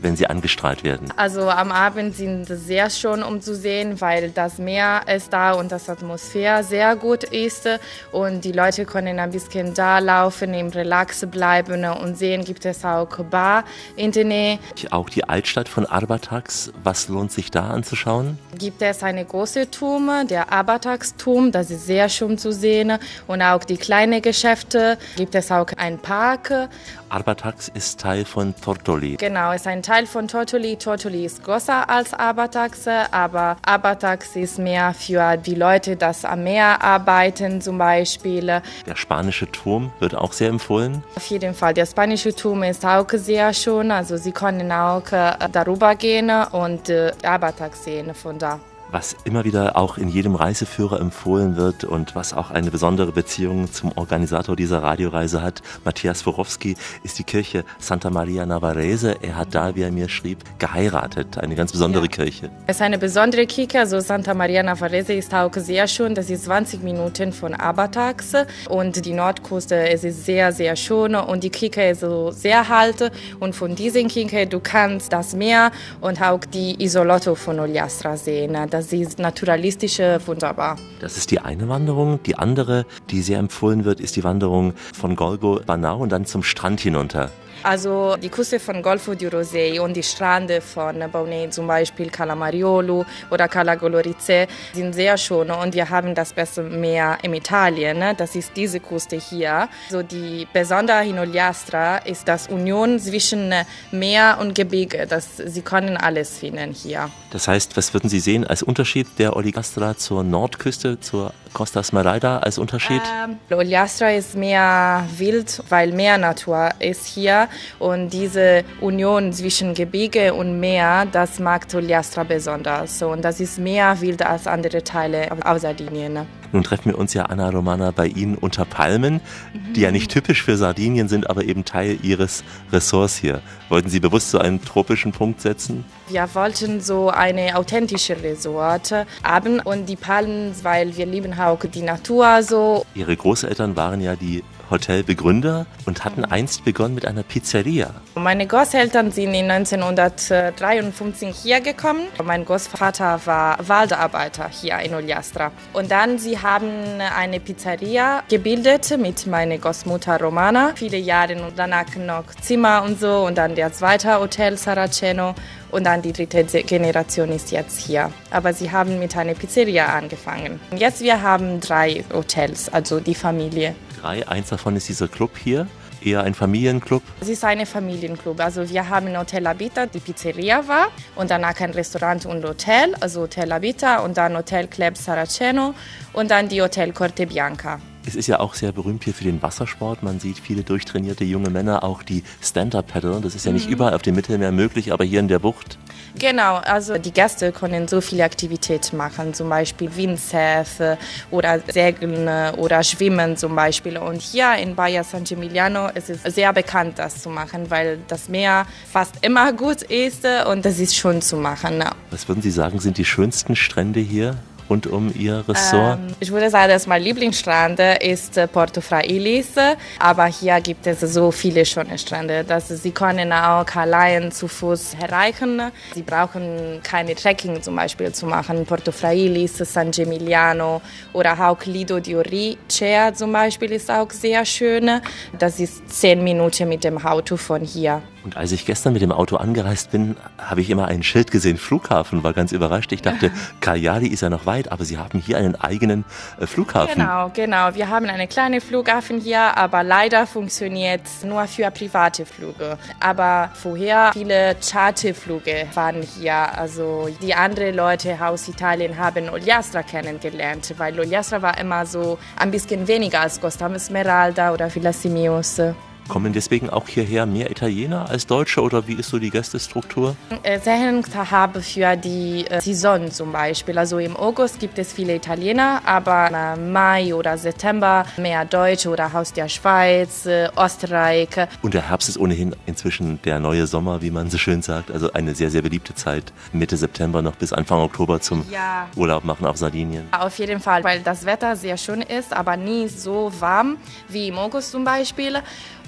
Speaker 3: wenn sie angestrahlt werden?
Speaker 6: Also am Abend sind sie sehr schön um zu sehen, weil das Meer ist da und das Atmosphäre sehr gut ist und die Leute können ein bisschen da laufen, im Relax bleiben und sehen, gibt es auch Bar in der Nähe.
Speaker 3: Auch die Altstadt von Arbatax, was lohnt sich da anzuschauen?
Speaker 6: Gibt es eine große Turm, der Arbatax-Turm, das ist sehr schön zu sehen und auch die kleinen Geschäfte, gibt es auch einen Park.
Speaker 3: Arbatax ist Teil von Tortoli.
Speaker 6: Genau, ist ein Teil von Tortoli. Tortoli ist größer als Arbatax, aber Arbatax ist mehr für die Leute, die am Meer arbeiten zum Beispiel.
Speaker 3: Der spanische Turm wird auch sehr empfohlen.
Speaker 6: Auf jeden Fall, der spanische Turm ist auch sehr schön, also Sie können auch äh, darüber gehen und äh, Arbatax sehen von da.
Speaker 3: Was immer wieder auch in jedem Reiseführer empfohlen wird und was auch eine besondere Beziehung zum Organisator dieser Radioreise hat, Matthias Worowski, ist die Kirche Santa Maria Navarrese. Er hat da, wie er mir schrieb, geheiratet. Eine ganz besondere ja. Kirche.
Speaker 6: Es ist eine besondere Kirche, also Santa Maria Navarrese ist auch sehr schön. Das ist zwanzig Minuten von Arbatax und die Nordküste, es ist sehr, sehr schön und die Kirche ist so sehr alt und von dieser Kirche du kannst das Meer und auch die Isolotto von Ogliastra sehen. Das ist naturalistisch wunderbar.
Speaker 3: Das ist die eine Wanderung. Die andere, die sehr empfohlen wird, ist die Wanderung von Golgo Banau und dann zum Strand hinunter.
Speaker 6: Also die Küste von Golfo di Rosei und die Strände von Baunei, zum Beispiel Cala Mariolo oder Cala Golorizze, sind sehr schön und wir haben das beste Meer in Italien. Das ist diese Küste hier. So die Besonderheit in Ogliastra ist das Union zwischen Meer und Gebirge. Das, Sie können alles finden hier.
Speaker 3: Das heißt, was würden Sie sehen als Unterschied der Ogliastra zur Nordküste, zur Costa Smeralda als Unterschied?
Speaker 6: Ähm, Ogliastra ist mehr wild, weil mehr Natur ist hier. Und diese Union zwischen Gebirge und Meer, das macht Ogliastra besonders. Und das ist mehr wild als andere Teile auf Sardinien.
Speaker 3: Nun treffen wir uns ja, Anna Romana, bei Ihnen unter Palmen, mhm. die ja nicht typisch für Sardinien sind, aber eben Teil Ihres Ressorts hier. Wollten Sie bewusst so einen tropischen Punkt setzen?
Speaker 6: Wir wollten so eine authentische Resort haben und die Palmen, weil wir lieben auch die Natur so.
Speaker 3: Ihre Großeltern waren ja die Hotelbegründer und hatten einst begonnen mit einer Pizzeria.
Speaker 6: Meine Großeltern sind in neunzehnhundertdreiundfünfzig hier gekommen. Mein Großvater war Waldarbeiter hier in Ogliastra. Und dann sie haben eine Pizzeria gebildet mit meiner Großmutter Romana. Viele Jahre und danach noch Zimmer und so und dann der zweite Hotel Saraceno. Und dann die dritte Generation ist jetzt hier. Aber sie haben mit einer Pizzeria angefangen. Und jetzt wir haben drei Hotels, also die Familie.
Speaker 3: Drei, eins davon ist dieser Club hier. Eher ein Familienclub?
Speaker 6: Es ist ein Familienclub. Also wir haben Hotel Habita, die Pizzeria war. Und danach ein Restaurant und Hotel, also Hotel Habita. Und dann Hotel Club Saraceno. Und dann die Hotel Corte Bianca.
Speaker 3: Es ist ja auch sehr berühmt hier für den Wassersport. Man sieht viele durchtrainierte junge Männer, auch die Stand-Up-Paddle. Das ist ja nicht mhm. überall auf dem Mittelmeer möglich, aber hier in der Bucht.
Speaker 6: Genau, also die Gäste können so viele Aktivitäten machen, zum Beispiel Windsurfen oder Segeln oder Schwimmen zum Beispiel. Und hier in Baia San Gimignano ist es sehr bekannt, das zu machen, weil das Meer fast immer gut ist und das ist schön zu machen.
Speaker 3: Was würden Sie sagen, sind die schönsten Strände hier rund um Ihr Ressort?
Speaker 6: Ähm, ich würde sagen, dass mein Lieblingsstrand ist Porto Frailis, aber hier gibt es so viele schöne Strände, dass Sie können auch allein zu Fuß erreichen. Sie brauchen keine Trekking zum Beispiel zu machen. Porto Frailis, San Gimignano oder auch Lido di Orice zum Beispiel ist auch sehr schön. Das ist zehn Minuten mit dem Auto von hier.
Speaker 3: Und als ich gestern mit dem Auto angereist bin, habe ich immer ein Schild gesehen, Flughafen, war ganz überrascht. Ich dachte, Cagliari ist ja noch weit, aber Sie haben hier einen eigenen äh, Flughafen.
Speaker 6: Genau, genau. Wir haben einen kleinen Flughafen hier, aber leider funktioniert nur für private Flüge. Aber vorher viele Charterflüge waren hier. Also die anderen Leute aus Italien haben Ogliastra kennengelernt, weil Ogliastra war immer so ein bisschen weniger als Costa Smeralda oder Villa Simius.
Speaker 3: Kommen deswegen auch hierher mehr Italiener als Deutsche oder wie ist so die Gästestruktur?
Speaker 6: Es hängt ab für die Saison zum Beispiel. Also im August gibt es viele Italiener, aber im Mai oder September mehr Deutsche oder aus der Schweiz, Österreich.
Speaker 3: Und der Herbst ist ohnehin inzwischen der neue Sommer, wie man so schön sagt. Also eine sehr, sehr beliebte Zeit. Mitte September noch bis Anfang Oktober zum ja. Urlaub machen auf Sardinien.
Speaker 6: Auf jeden Fall, weil das Wetter sehr schön ist, aber nie so warm wie im August zum Beispiel.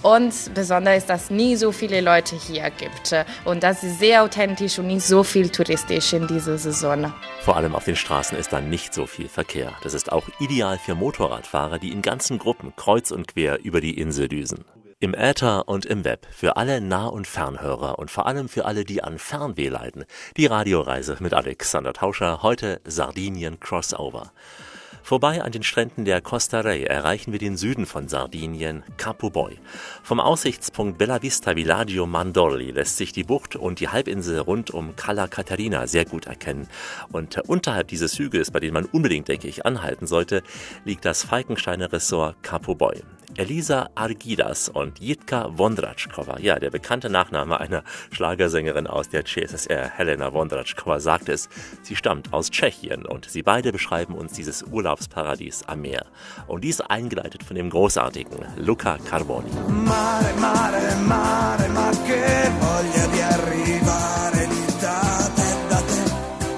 Speaker 6: Und besonders, dass es nie so viele Leute hier gibt. Und das ist sehr authentisch und nicht so viel touristisch in dieser Saison.
Speaker 3: Vor allem auf den Straßen ist dann nicht so viel Verkehr. Das ist auch ideal für Motorradfahrer, die in ganzen Gruppen kreuz und quer über die Insel düsen. Im Äther und im Web, für alle Nah- und Fernhörer und vor allem für alle, die an Fernweh leiden. Die Radioreise mit Alexander Tauscher, heute Sardinien Crossover. Vorbei an den Stränden der Costa Rey erreichen wir den Süden von Sardinien, Capo Boi. Vom Aussichtspunkt Bella Vista Villaggio Mandorli lässt sich die Bucht und die Halbinsel rund um Cala Caterina sehr gut erkennen. Und unterhalb dieses Hügels, bei dem man unbedingt, denke ich, anhalten sollte, liegt das Falkensteiner Resort Capo Boi. Elisa Argidas und Jitka Vondračková, ja, der bekannte Nachname einer Schlagersängerin aus der C S S R, Helena Vondračková, sagt es, sie stammt aus Tschechien und sie beide beschreiben uns dieses Urlaubsparadies am Meer. Und dies eingeleitet von dem großartigen Luca Carboni.
Speaker 13: Mare, mare, mare, ma che voglia di arrivare lì da te, da te.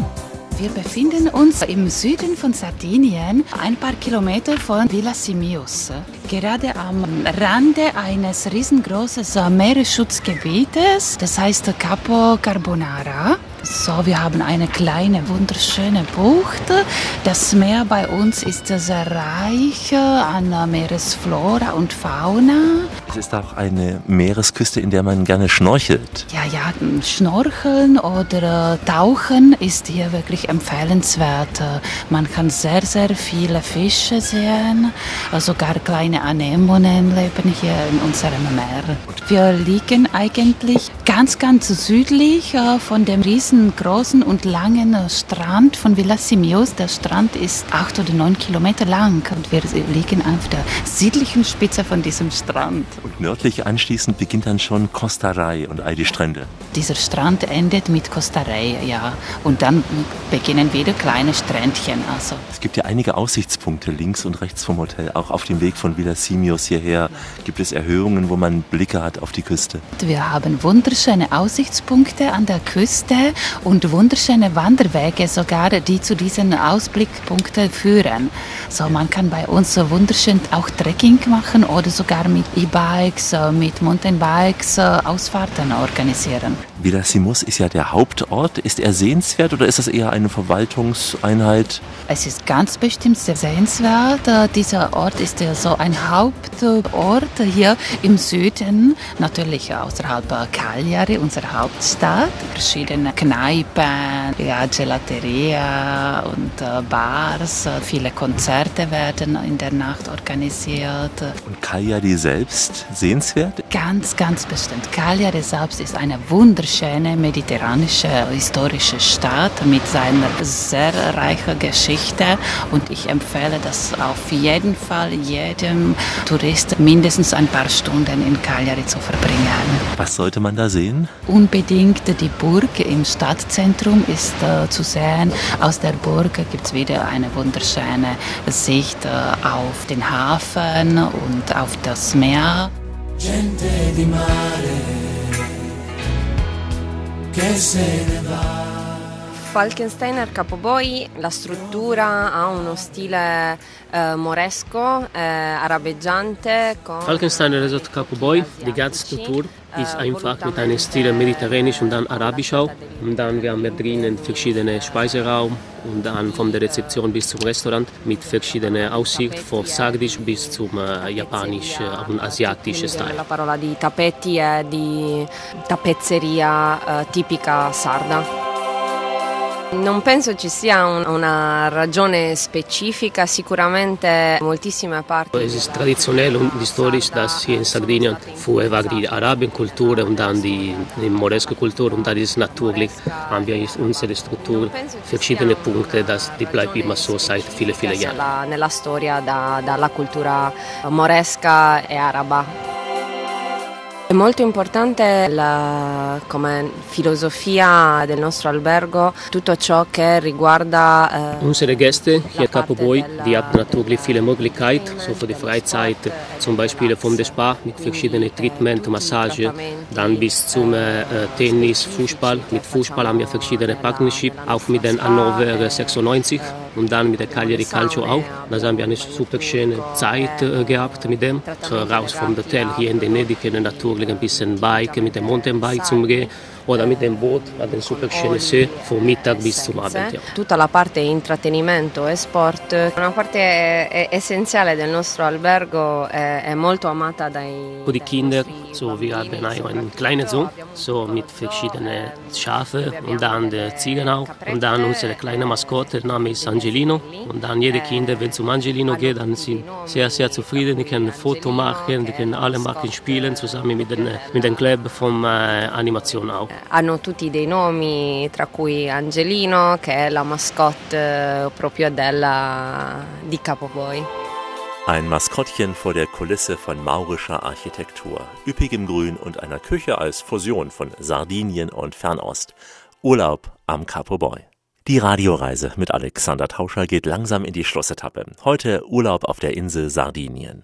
Speaker 9: Wir befinden uns im Süden von Sardinien, ein paar Kilometer von Villa Simius, gerade am Rande eines riesengroßen Meeresschutzgebietes, das heißt Capo Carbonara. So, wir haben eine kleine, wunderschöne Bucht. Das Meer bei uns ist sehr reich an Meeresflora und Fauna.
Speaker 3: Es ist auch eine Meeresküste, in der man gerne schnorchelt.
Speaker 9: Ja, ja, Schnorcheln oder Tauchen ist hier wirklich empfehlenswert. Man kann sehr, sehr viele Fische sehen. Sogar kleine Anemonen leben hier in unserem Meer. Wir liegen eigentlich ganz, ganz südlich von dem riesengroßen und langen Strand von Villa Simius. Der Strand ist acht oder neun Kilometer lang und wir liegen auf der südlichen Spitze von diesem Strand.
Speaker 3: Und nördlich anschließend beginnt dann schon Costa Rey und all die Strände.
Speaker 9: Dieser Strand endet mit Costa Rey, ja. Und dann beginnen wieder kleine Strändchen. Also.
Speaker 3: Es gibt ja einige Aussichtspunkte links und rechts vom Hotel. Auch auf dem Weg von Villa Simius hierher gibt es Erhöhungen, wo man Blicke hat auf die Küste.
Speaker 9: Wir haben wunderschöne Aussichtspunkte an der Küste und wunderschöne Wanderwege sogar, die zu diesen Ausblickpunkten führen. So, man kann bei uns so wunderschön auch Trekking machen oder sogar mit E-Bikes, mit Mountainbikes Ausfahrten organisieren.
Speaker 3: Villa Simius ist ja der Hauptort. Ist er sehenswert oder ist das eher eine Verwaltungseinheit?
Speaker 9: Es ist ganz bestimmt sehr sehenswert. Dieser Ort ist ja so ein Hauptort hier im Süden, natürlich außerhalb Cagliari, unserer Hauptstadt. Verschiedene Kneipen, ja, Gelateria und Bars. Viele Konzerte werden in der Nacht organisiert.
Speaker 3: Und Cagliari selbst sehenswert?
Speaker 9: Ganz, ganz bestimmt. Cagliari selbst ist eine wunderschöne mediterranische historische Stadt mit seiner sehr reichen Geschichte. Und ich empfehle das auf jeden Fall jedem Tourist mindestens ein paar Stunden in Cagliari zu verbringen.
Speaker 3: Was sollte man da sehen?
Speaker 9: Unbedingt die Burg im Stadtzentrum ist äh, zu sehen. Aus der Burg gibt es wieder eine wunderschöne Sicht äh, auf den Hafen und auf das Meer.
Speaker 13: Gente di mare che se ne va.
Speaker 8: Falkensteiner Capo Boi, la struttura ha uno stile eh, moresco, eh, arabeggiante. Con
Speaker 15: Falkensteiner Resort Capo Boi, die ganze Struktur ist einfach mit einem Stil mediterranisch und dann arabisch auch. Und dann wir haben wir drinnen verschiedene Speiseraum und dann von der Rezeption bis zum Restaurant mit verschiedenen Aussicht von sardisch bis zum äh, japanisch äh, und asiatischen Style.
Speaker 8: La parola di tappeti è di tappezzeria eh, tipica sarda. Non penso ci sia un, una ragione specifica, sicuramente moltissime parti.
Speaker 15: Es ist traditionell und historisch, dass hier in Sardinien früher war die Arabienkultur und dann die, die moresche Kultur und dann ist natürlich, haben wir unsere Struktur, verschiedene Punkte, dass die bleibt immer so seit vielen, vielen Jahren.
Speaker 8: Nella storia da, dalla cultura moresca e araba. È molto importante la, come filosofia del nostro albergo tutto ciò che riguarda äh,
Speaker 15: unsere Gäste hier Capo Boi, die haben natürlich viele Möglichkeiten, so für die Freizeit, zum Beispiel vom der Spa mit verschiedenen Treatment, Massage, dann bis zum äh, Tennis, Fußball. Mit Fußball haben wir verschiedene Partnership, auch mit den Hannover sechsundneunzig und dann mit der Cagliari Calcio auch. Da haben wir eine super schöne Zeit äh, gehabt mit dem. So raus vom Hotel hier in der Nähe, die können natürlich ein bisschen Bike, mit dem Mountainbike zum Gehen oder mit dem Boot ad un super schönen See vom Mittag bis zum Abend. Ja.
Speaker 8: Tutta la parte intrattenimento e sport, una parte essenziale del nostro albergo è, è molto amata dai
Speaker 15: Für die Kinder, so wir haben einen kleinen Sohn, so mit verschiedenen Schafen und dann der Ziegen auch und dann unsere kleine Maskotte, der Name ist Angelino und dann jede Kinder, wenn zum Angelino geht, dann sind sehr sehr zufrieden, die können ein Foto machen, die können alle machen spielen zusammen mit den mit dem Club von äh, Animation auch.
Speaker 8: Hanno tutti dei nomi, tra cui Angelino, che è la mascotte proprio della, di Capo Boi.
Speaker 3: Ein Maskottchen vor der Kulisse von maurischer Architektur, üppigem Grün und einer Küche als Fusion von Sardinien und Fernost. Urlaub am Capo Boi. Die Radioreise mit Alexander Tauscher geht langsam in die Schlussetappe. Heute Urlaub auf der Insel Sardinien.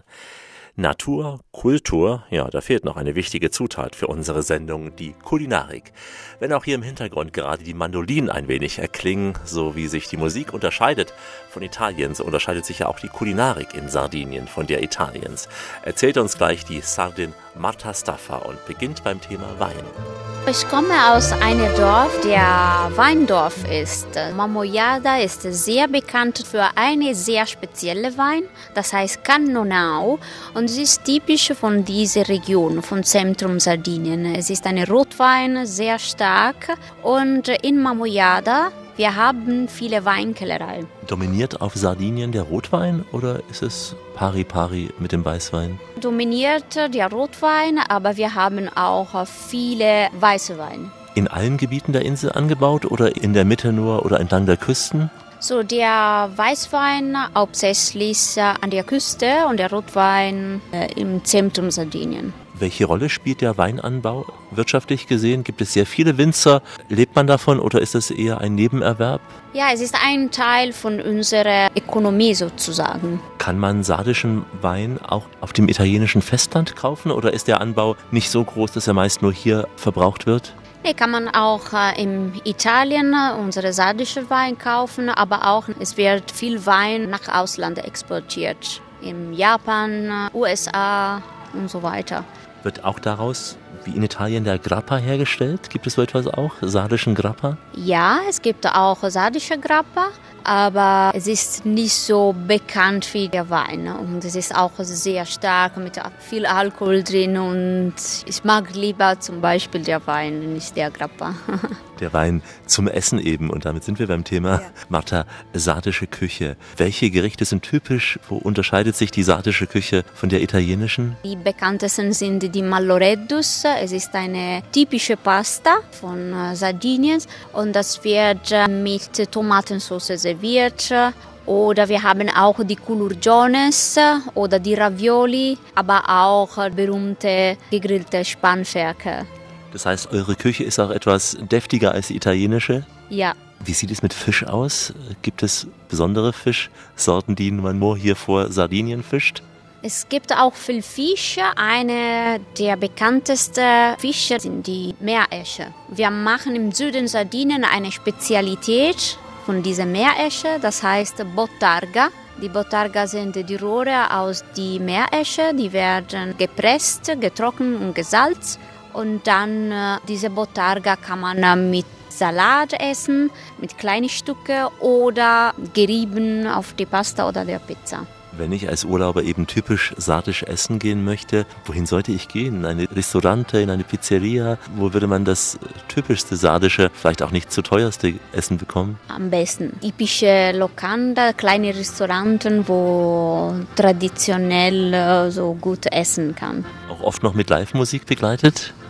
Speaker 3: Natur, Kultur, ja, da fehlt noch eine wichtige Zutat für unsere Sendung, die Kulinarik. Wenn auch hier im Hintergrund gerade die Mandolinen ein wenig erklingen, so wie sich die Musik unterscheidet von Italien, so unterscheidet sich ja auch die Kulinarik in Sardinien von der Italiens. Erzählt uns gleich die Sardin Marta Staffa und beginnt beim Thema Wein.
Speaker 10: Ich komme aus einem Dorf, der Weindorf ist. Mamoiada ist sehr bekannt für eine sehr spezielle Wein, das heißt Cannonau, und sie ist typisch von dieser Region, von Zentrum Sardinien. Es ist ein Rotwein, sehr stark, und in Mamoiada wir haben viele Weinkellereien.
Speaker 3: Dominiert auf Sardinien der Rotwein oder ist es pari pari mit dem Weißwein?
Speaker 10: Dominiert der Rotwein, aber wir haben auch viele weiße Weine.
Speaker 3: In allen Gebieten der Insel angebaut oder in der Mitte nur oder entlang der Küsten?
Speaker 10: So, der Weißwein hauptsächlich an der Küste und der Rotwein im Zentrum Sardinien.
Speaker 3: Welche Rolle spielt der Weinanbau wirtschaftlich gesehen? Gibt es sehr viele Winzer? Lebt man davon oder ist es eher ein Nebenerwerb?
Speaker 10: Ja, es ist ein Teil von unserer Ökonomie sozusagen.
Speaker 3: Kann man sardischen Wein auch auf dem italienischen Festland kaufen oder ist der Anbau nicht so groß, dass er meist nur hier verbraucht wird?
Speaker 10: Nee, kann man auch äh, in Italien unsere sardische Wein kaufen, aber auch es wird viel Wein nach Ausland exportiert. In Japan, U S A und so weiter.
Speaker 3: Wird auch daraus, wie in Italien, der Grappa hergestellt? Gibt es so etwas auch, sardischen Grappa?
Speaker 10: Ja, es gibt auch sardische Grappa, aber es ist nicht so bekannt wie der Wein. Und es ist auch sehr stark mit viel Alkohol drin und ich mag lieber zum Beispiel der Wein, nicht der Grappa.
Speaker 3: Der Wein zum Essen eben und damit sind wir beim Thema, ja. Marta, sardische Küche. Welche Gerichte sind typisch? Wo unterscheidet sich die sardische Küche von der italienischen?
Speaker 10: Die bekanntesten sind die Malloreddus. Es ist eine typische Pasta von Sardinien und das wird mit Tomatensauce serviert. Oder wir haben auch die Culurgiones oder die Ravioli, aber auch berühmte gegrillte Spanferkel.
Speaker 3: Das heißt, eure Küche ist auch etwas deftiger als die italienische?
Speaker 10: Ja.
Speaker 3: Wie sieht es mit Fisch aus? Gibt es besondere Fischsorten, die man nur hier vor Sardinien fischt?
Speaker 10: Es gibt auch viel Fisch. Eine der bekanntesten Fische sind die Meeresche. Wir machen im Süden Sardinien eine Spezialität von dieser Meeresche, das heißt Bottarga. Die Bottarga sind die Rohre aus der Meeresche, die werden gepresst, getrocknet und gesalzt. Und dann äh, diese Bottarga kann man äh, mit Salat essen, mit kleinen Stücken oder gerieben auf die Pasta oder der Pizza.
Speaker 3: Wenn ich als Urlauber eben typisch sardisch essen gehen möchte, wohin sollte ich gehen? In eine Restaurante, in eine Pizzeria? Wo würde man das typischste sardische, vielleicht auch nicht zu teuerste Essen bekommen?
Speaker 10: Am besten typische Locanda, kleine Restauranten, wo traditionell so gut essen kann.
Speaker 3: Auch oft noch mit Live-Musik begleitet?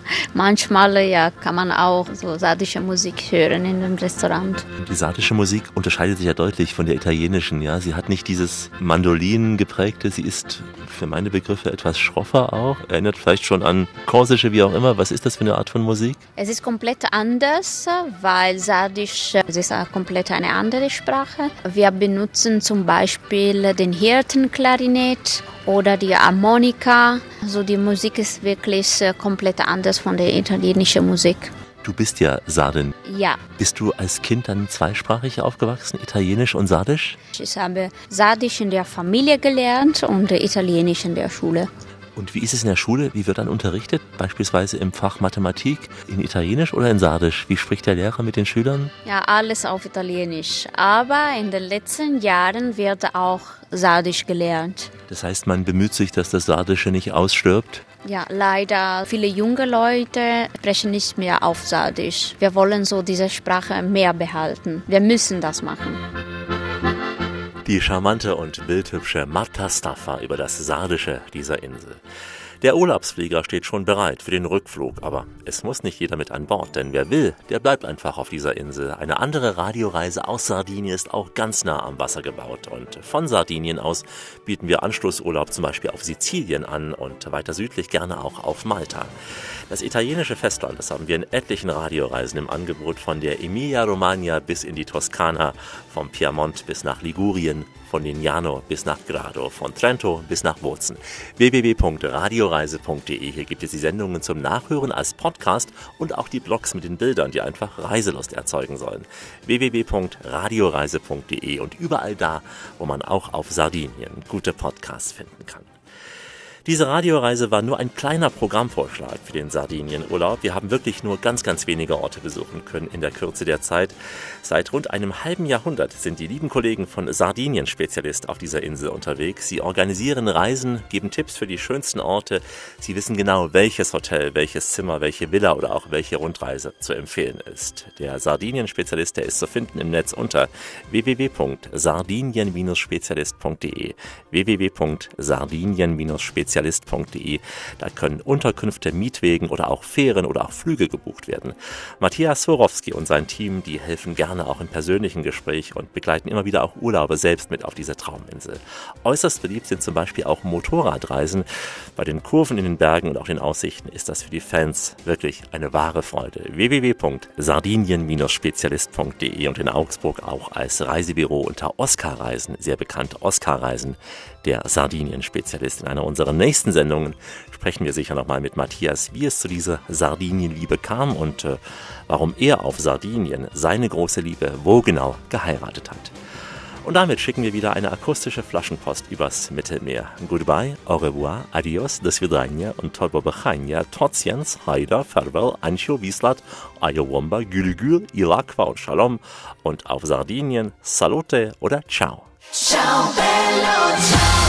Speaker 10: manchmal ja, kann man auch so sardische Musik hören in dem Restaurant.
Speaker 3: Die sardische Musik unterscheidet sich ja deutlich von der italienischen. Ja? Sie hat nicht dieses Mandolinen geprägte, sie ist für meine Begriffe etwas schroffer auch, erinnert vielleicht schon an korsische, wie auch immer. Was ist das für eine Art von Musik?
Speaker 10: Es ist komplett anders, weil Sardisch es ist eine komplett eine andere Sprache. Wir benutzen zum Beispiel den Hirtenklarinett oder die Harmonika. Also die Musik ist wirklich komplett anders von der italienischen Musik.
Speaker 3: Du bist ja Sardin.
Speaker 10: Ja.
Speaker 3: Bist du als Kind dann zweisprachig aufgewachsen, Italienisch und Sardisch?
Speaker 10: Ich habe Sardisch in der Familie gelernt und Italienisch in der Schule.
Speaker 3: Und wie ist es in der Schule? Wie wird dann unterrichtet? Beispielsweise im Fach Mathematik in Italienisch oder in Sardisch? Wie spricht der Lehrer mit den Schülern?
Speaker 10: Ja, alles auf Italienisch. Aber in den letzten Jahren wird auch Sardisch gelernt.
Speaker 3: Das heißt, man bemüht sich, dass das Sardische nicht ausstirbt?
Speaker 10: Ja, leider. Viele junge Leute sprechen nicht mehr auf Sardisch. Wir wollen so diese Sprache mehr behalten. Wir müssen das machen.
Speaker 3: Die charmante und bildhübsche Marta Staffa über das Sardische dieser Insel. Der Urlaubsflieger steht schon bereit für den Rückflug, aber es muss nicht jeder mit an Bord, denn wer will, der bleibt einfach auf dieser Insel. Eine andere Radioreise aus Sardinien ist auch ganz nah am Wasser gebaut und von Sardinien aus bieten wir Anschlussurlaub zum Beispiel auf Sizilien an und weiter südlich gerne auch auf Malta. Das italienische Festland, das haben wir in etlichen Radioreisen im Angebot, von der Emilia-Romagna bis in die Toskana, vom Piemont bis nach Ligurien, von Lignano bis nach Grado, von Trento bis nach Bozen. w w w punkt radioreise punkt de. Hier gibt es die Sendungen zum Nachhören als Podcast und auch die Blogs mit den Bildern, die einfach Reiselust erzeugen sollen. w w w punkt radioreise punkt de und überall da, wo man auch auf Sardinien gute Podcasts finden kann. Diese Radioreise war nur ein kleiner Programmvorschlag für den Sardinienurlaub. Wir haben wirklich nur ganz, ganz wenige Orte besuchen können in der Kürze der Zeit. Seit rund einem halben Jahrhundert sind die lieben Kollegen von Sardinien Spezialist auf dieser Insel unterwegs. Sie organisieren Reisen, geben Tipps für die schönsten Orte. Sie wissen genau, welches Hotel, welches Zimmer, welche Villa oder auch welche Rundreise zu empfehlen ist. Der Sardinien Spezialist, der ist zu finden im Netz unter w w w punkt sardinien spezialist punkt de. w w w punkt sardinien spezialist punkt de. Da können Unterkünfte, Mietwegen oder auch Fähren oder auch Flüge gebucht werden. Matthias Swarovski und sein Team, die helfen gerne auch im persönlichen Gespräch und begleiten immer wieder auch Urlaube selbst mit auf dieser Trauminsel. Äußerst beliebt sind zum Beispiel auch Motorradreisen. Bei den Kurven in den Bergen und auch den Aussichten ist das für die Fans wirklich eine wahre Freude. w w w punkt sardinien spezialist punkt de und in Augsburg auch als Reisebüro unter Oscar Reisen, sehr bekannt Oscar Reisen, der Sardinien-Spezialist. In einer unserer nächsten Sendungen sprechen wir sicher nochmal mit Matthias, wie es zu dieser Sardinienliebe kam und äh, warum er auf Sardinien seine große Liebe wo genau geheiratet hat. Und damit schicken wir wieder eine akustische Flaschenpost übers Mittelmeer. Goodbye, au revoir, adios, do svidania und to pobachania, tociens, haida, farewell, ancio, vislat, ayowomba, gülgül, ilakwa und shalom und auf Sardinien, salute oder ciao.
Speaker 12: Ciao bello, ciao!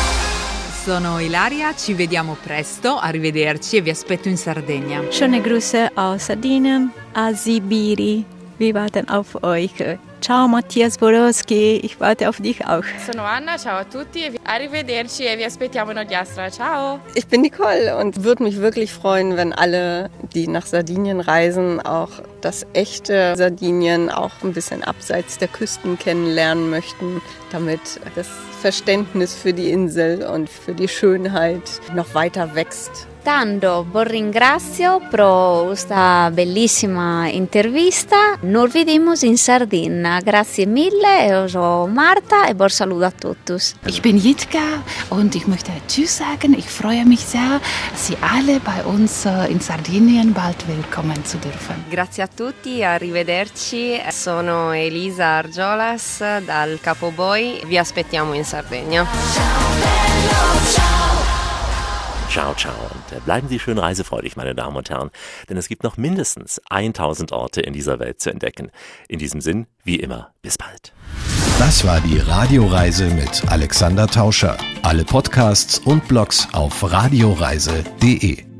Speaker 4: Sono Ilaria, ci vediamo presto, arrivederci e vi aspetto in Sardegna.
Speaker 5: Schöne Grüße aus Sardinien, Asibiri. Wir warten auf euch. Ciao Matthias Borowski, ich warte auf dich auch.
Speaker 6: Sono Anna, ciao a tutti, arrivederci e vi aspettiamo in Ogliastra. Ciao!
Speaker 7: Ich bin Nicole und würde mich wirklich freuen, wenn alle, die nach Sardinien reisen, auch das echte Sardinien auch ein bisschen abseits der Küsten kennenlernen möchten, damit das Verständnis für die Insel und für die Schönheit noch weiter wächst.
Speaker 10: Tanto vi ringrazio per questa bellissima intervista. Nos vemos in Sardegna. Grazie mille. Io sono Marta e buon saluto a tutti.
Speaker 9: Ich bin Jitka und ich möchte Tschüss sagen. Ich freue mich sehr, Sie alle bei uns in Sardinien bald willkommen zu dürfen.
Speaker 8: Grazie a tutti, arrivederci. Sono Elisa Argiolas dal Capo Boy. Vi aspettiamo in Sardegna.
Speaker 12: Ciao bello, ciao!
Speaker 3: Ciao, ciao und bleiben Sie schön reisefreudig, meine Damen und Herren, denn es gibt noch mindestens tausend Orte in dieser Welt zu entdecken. In diesem Sinn, wie immer, bis bald.
Speaker 2: Das war die Radioreise mit Alexander Tauscher. Alle Podcasts und Blogs auf radioreise punkt de.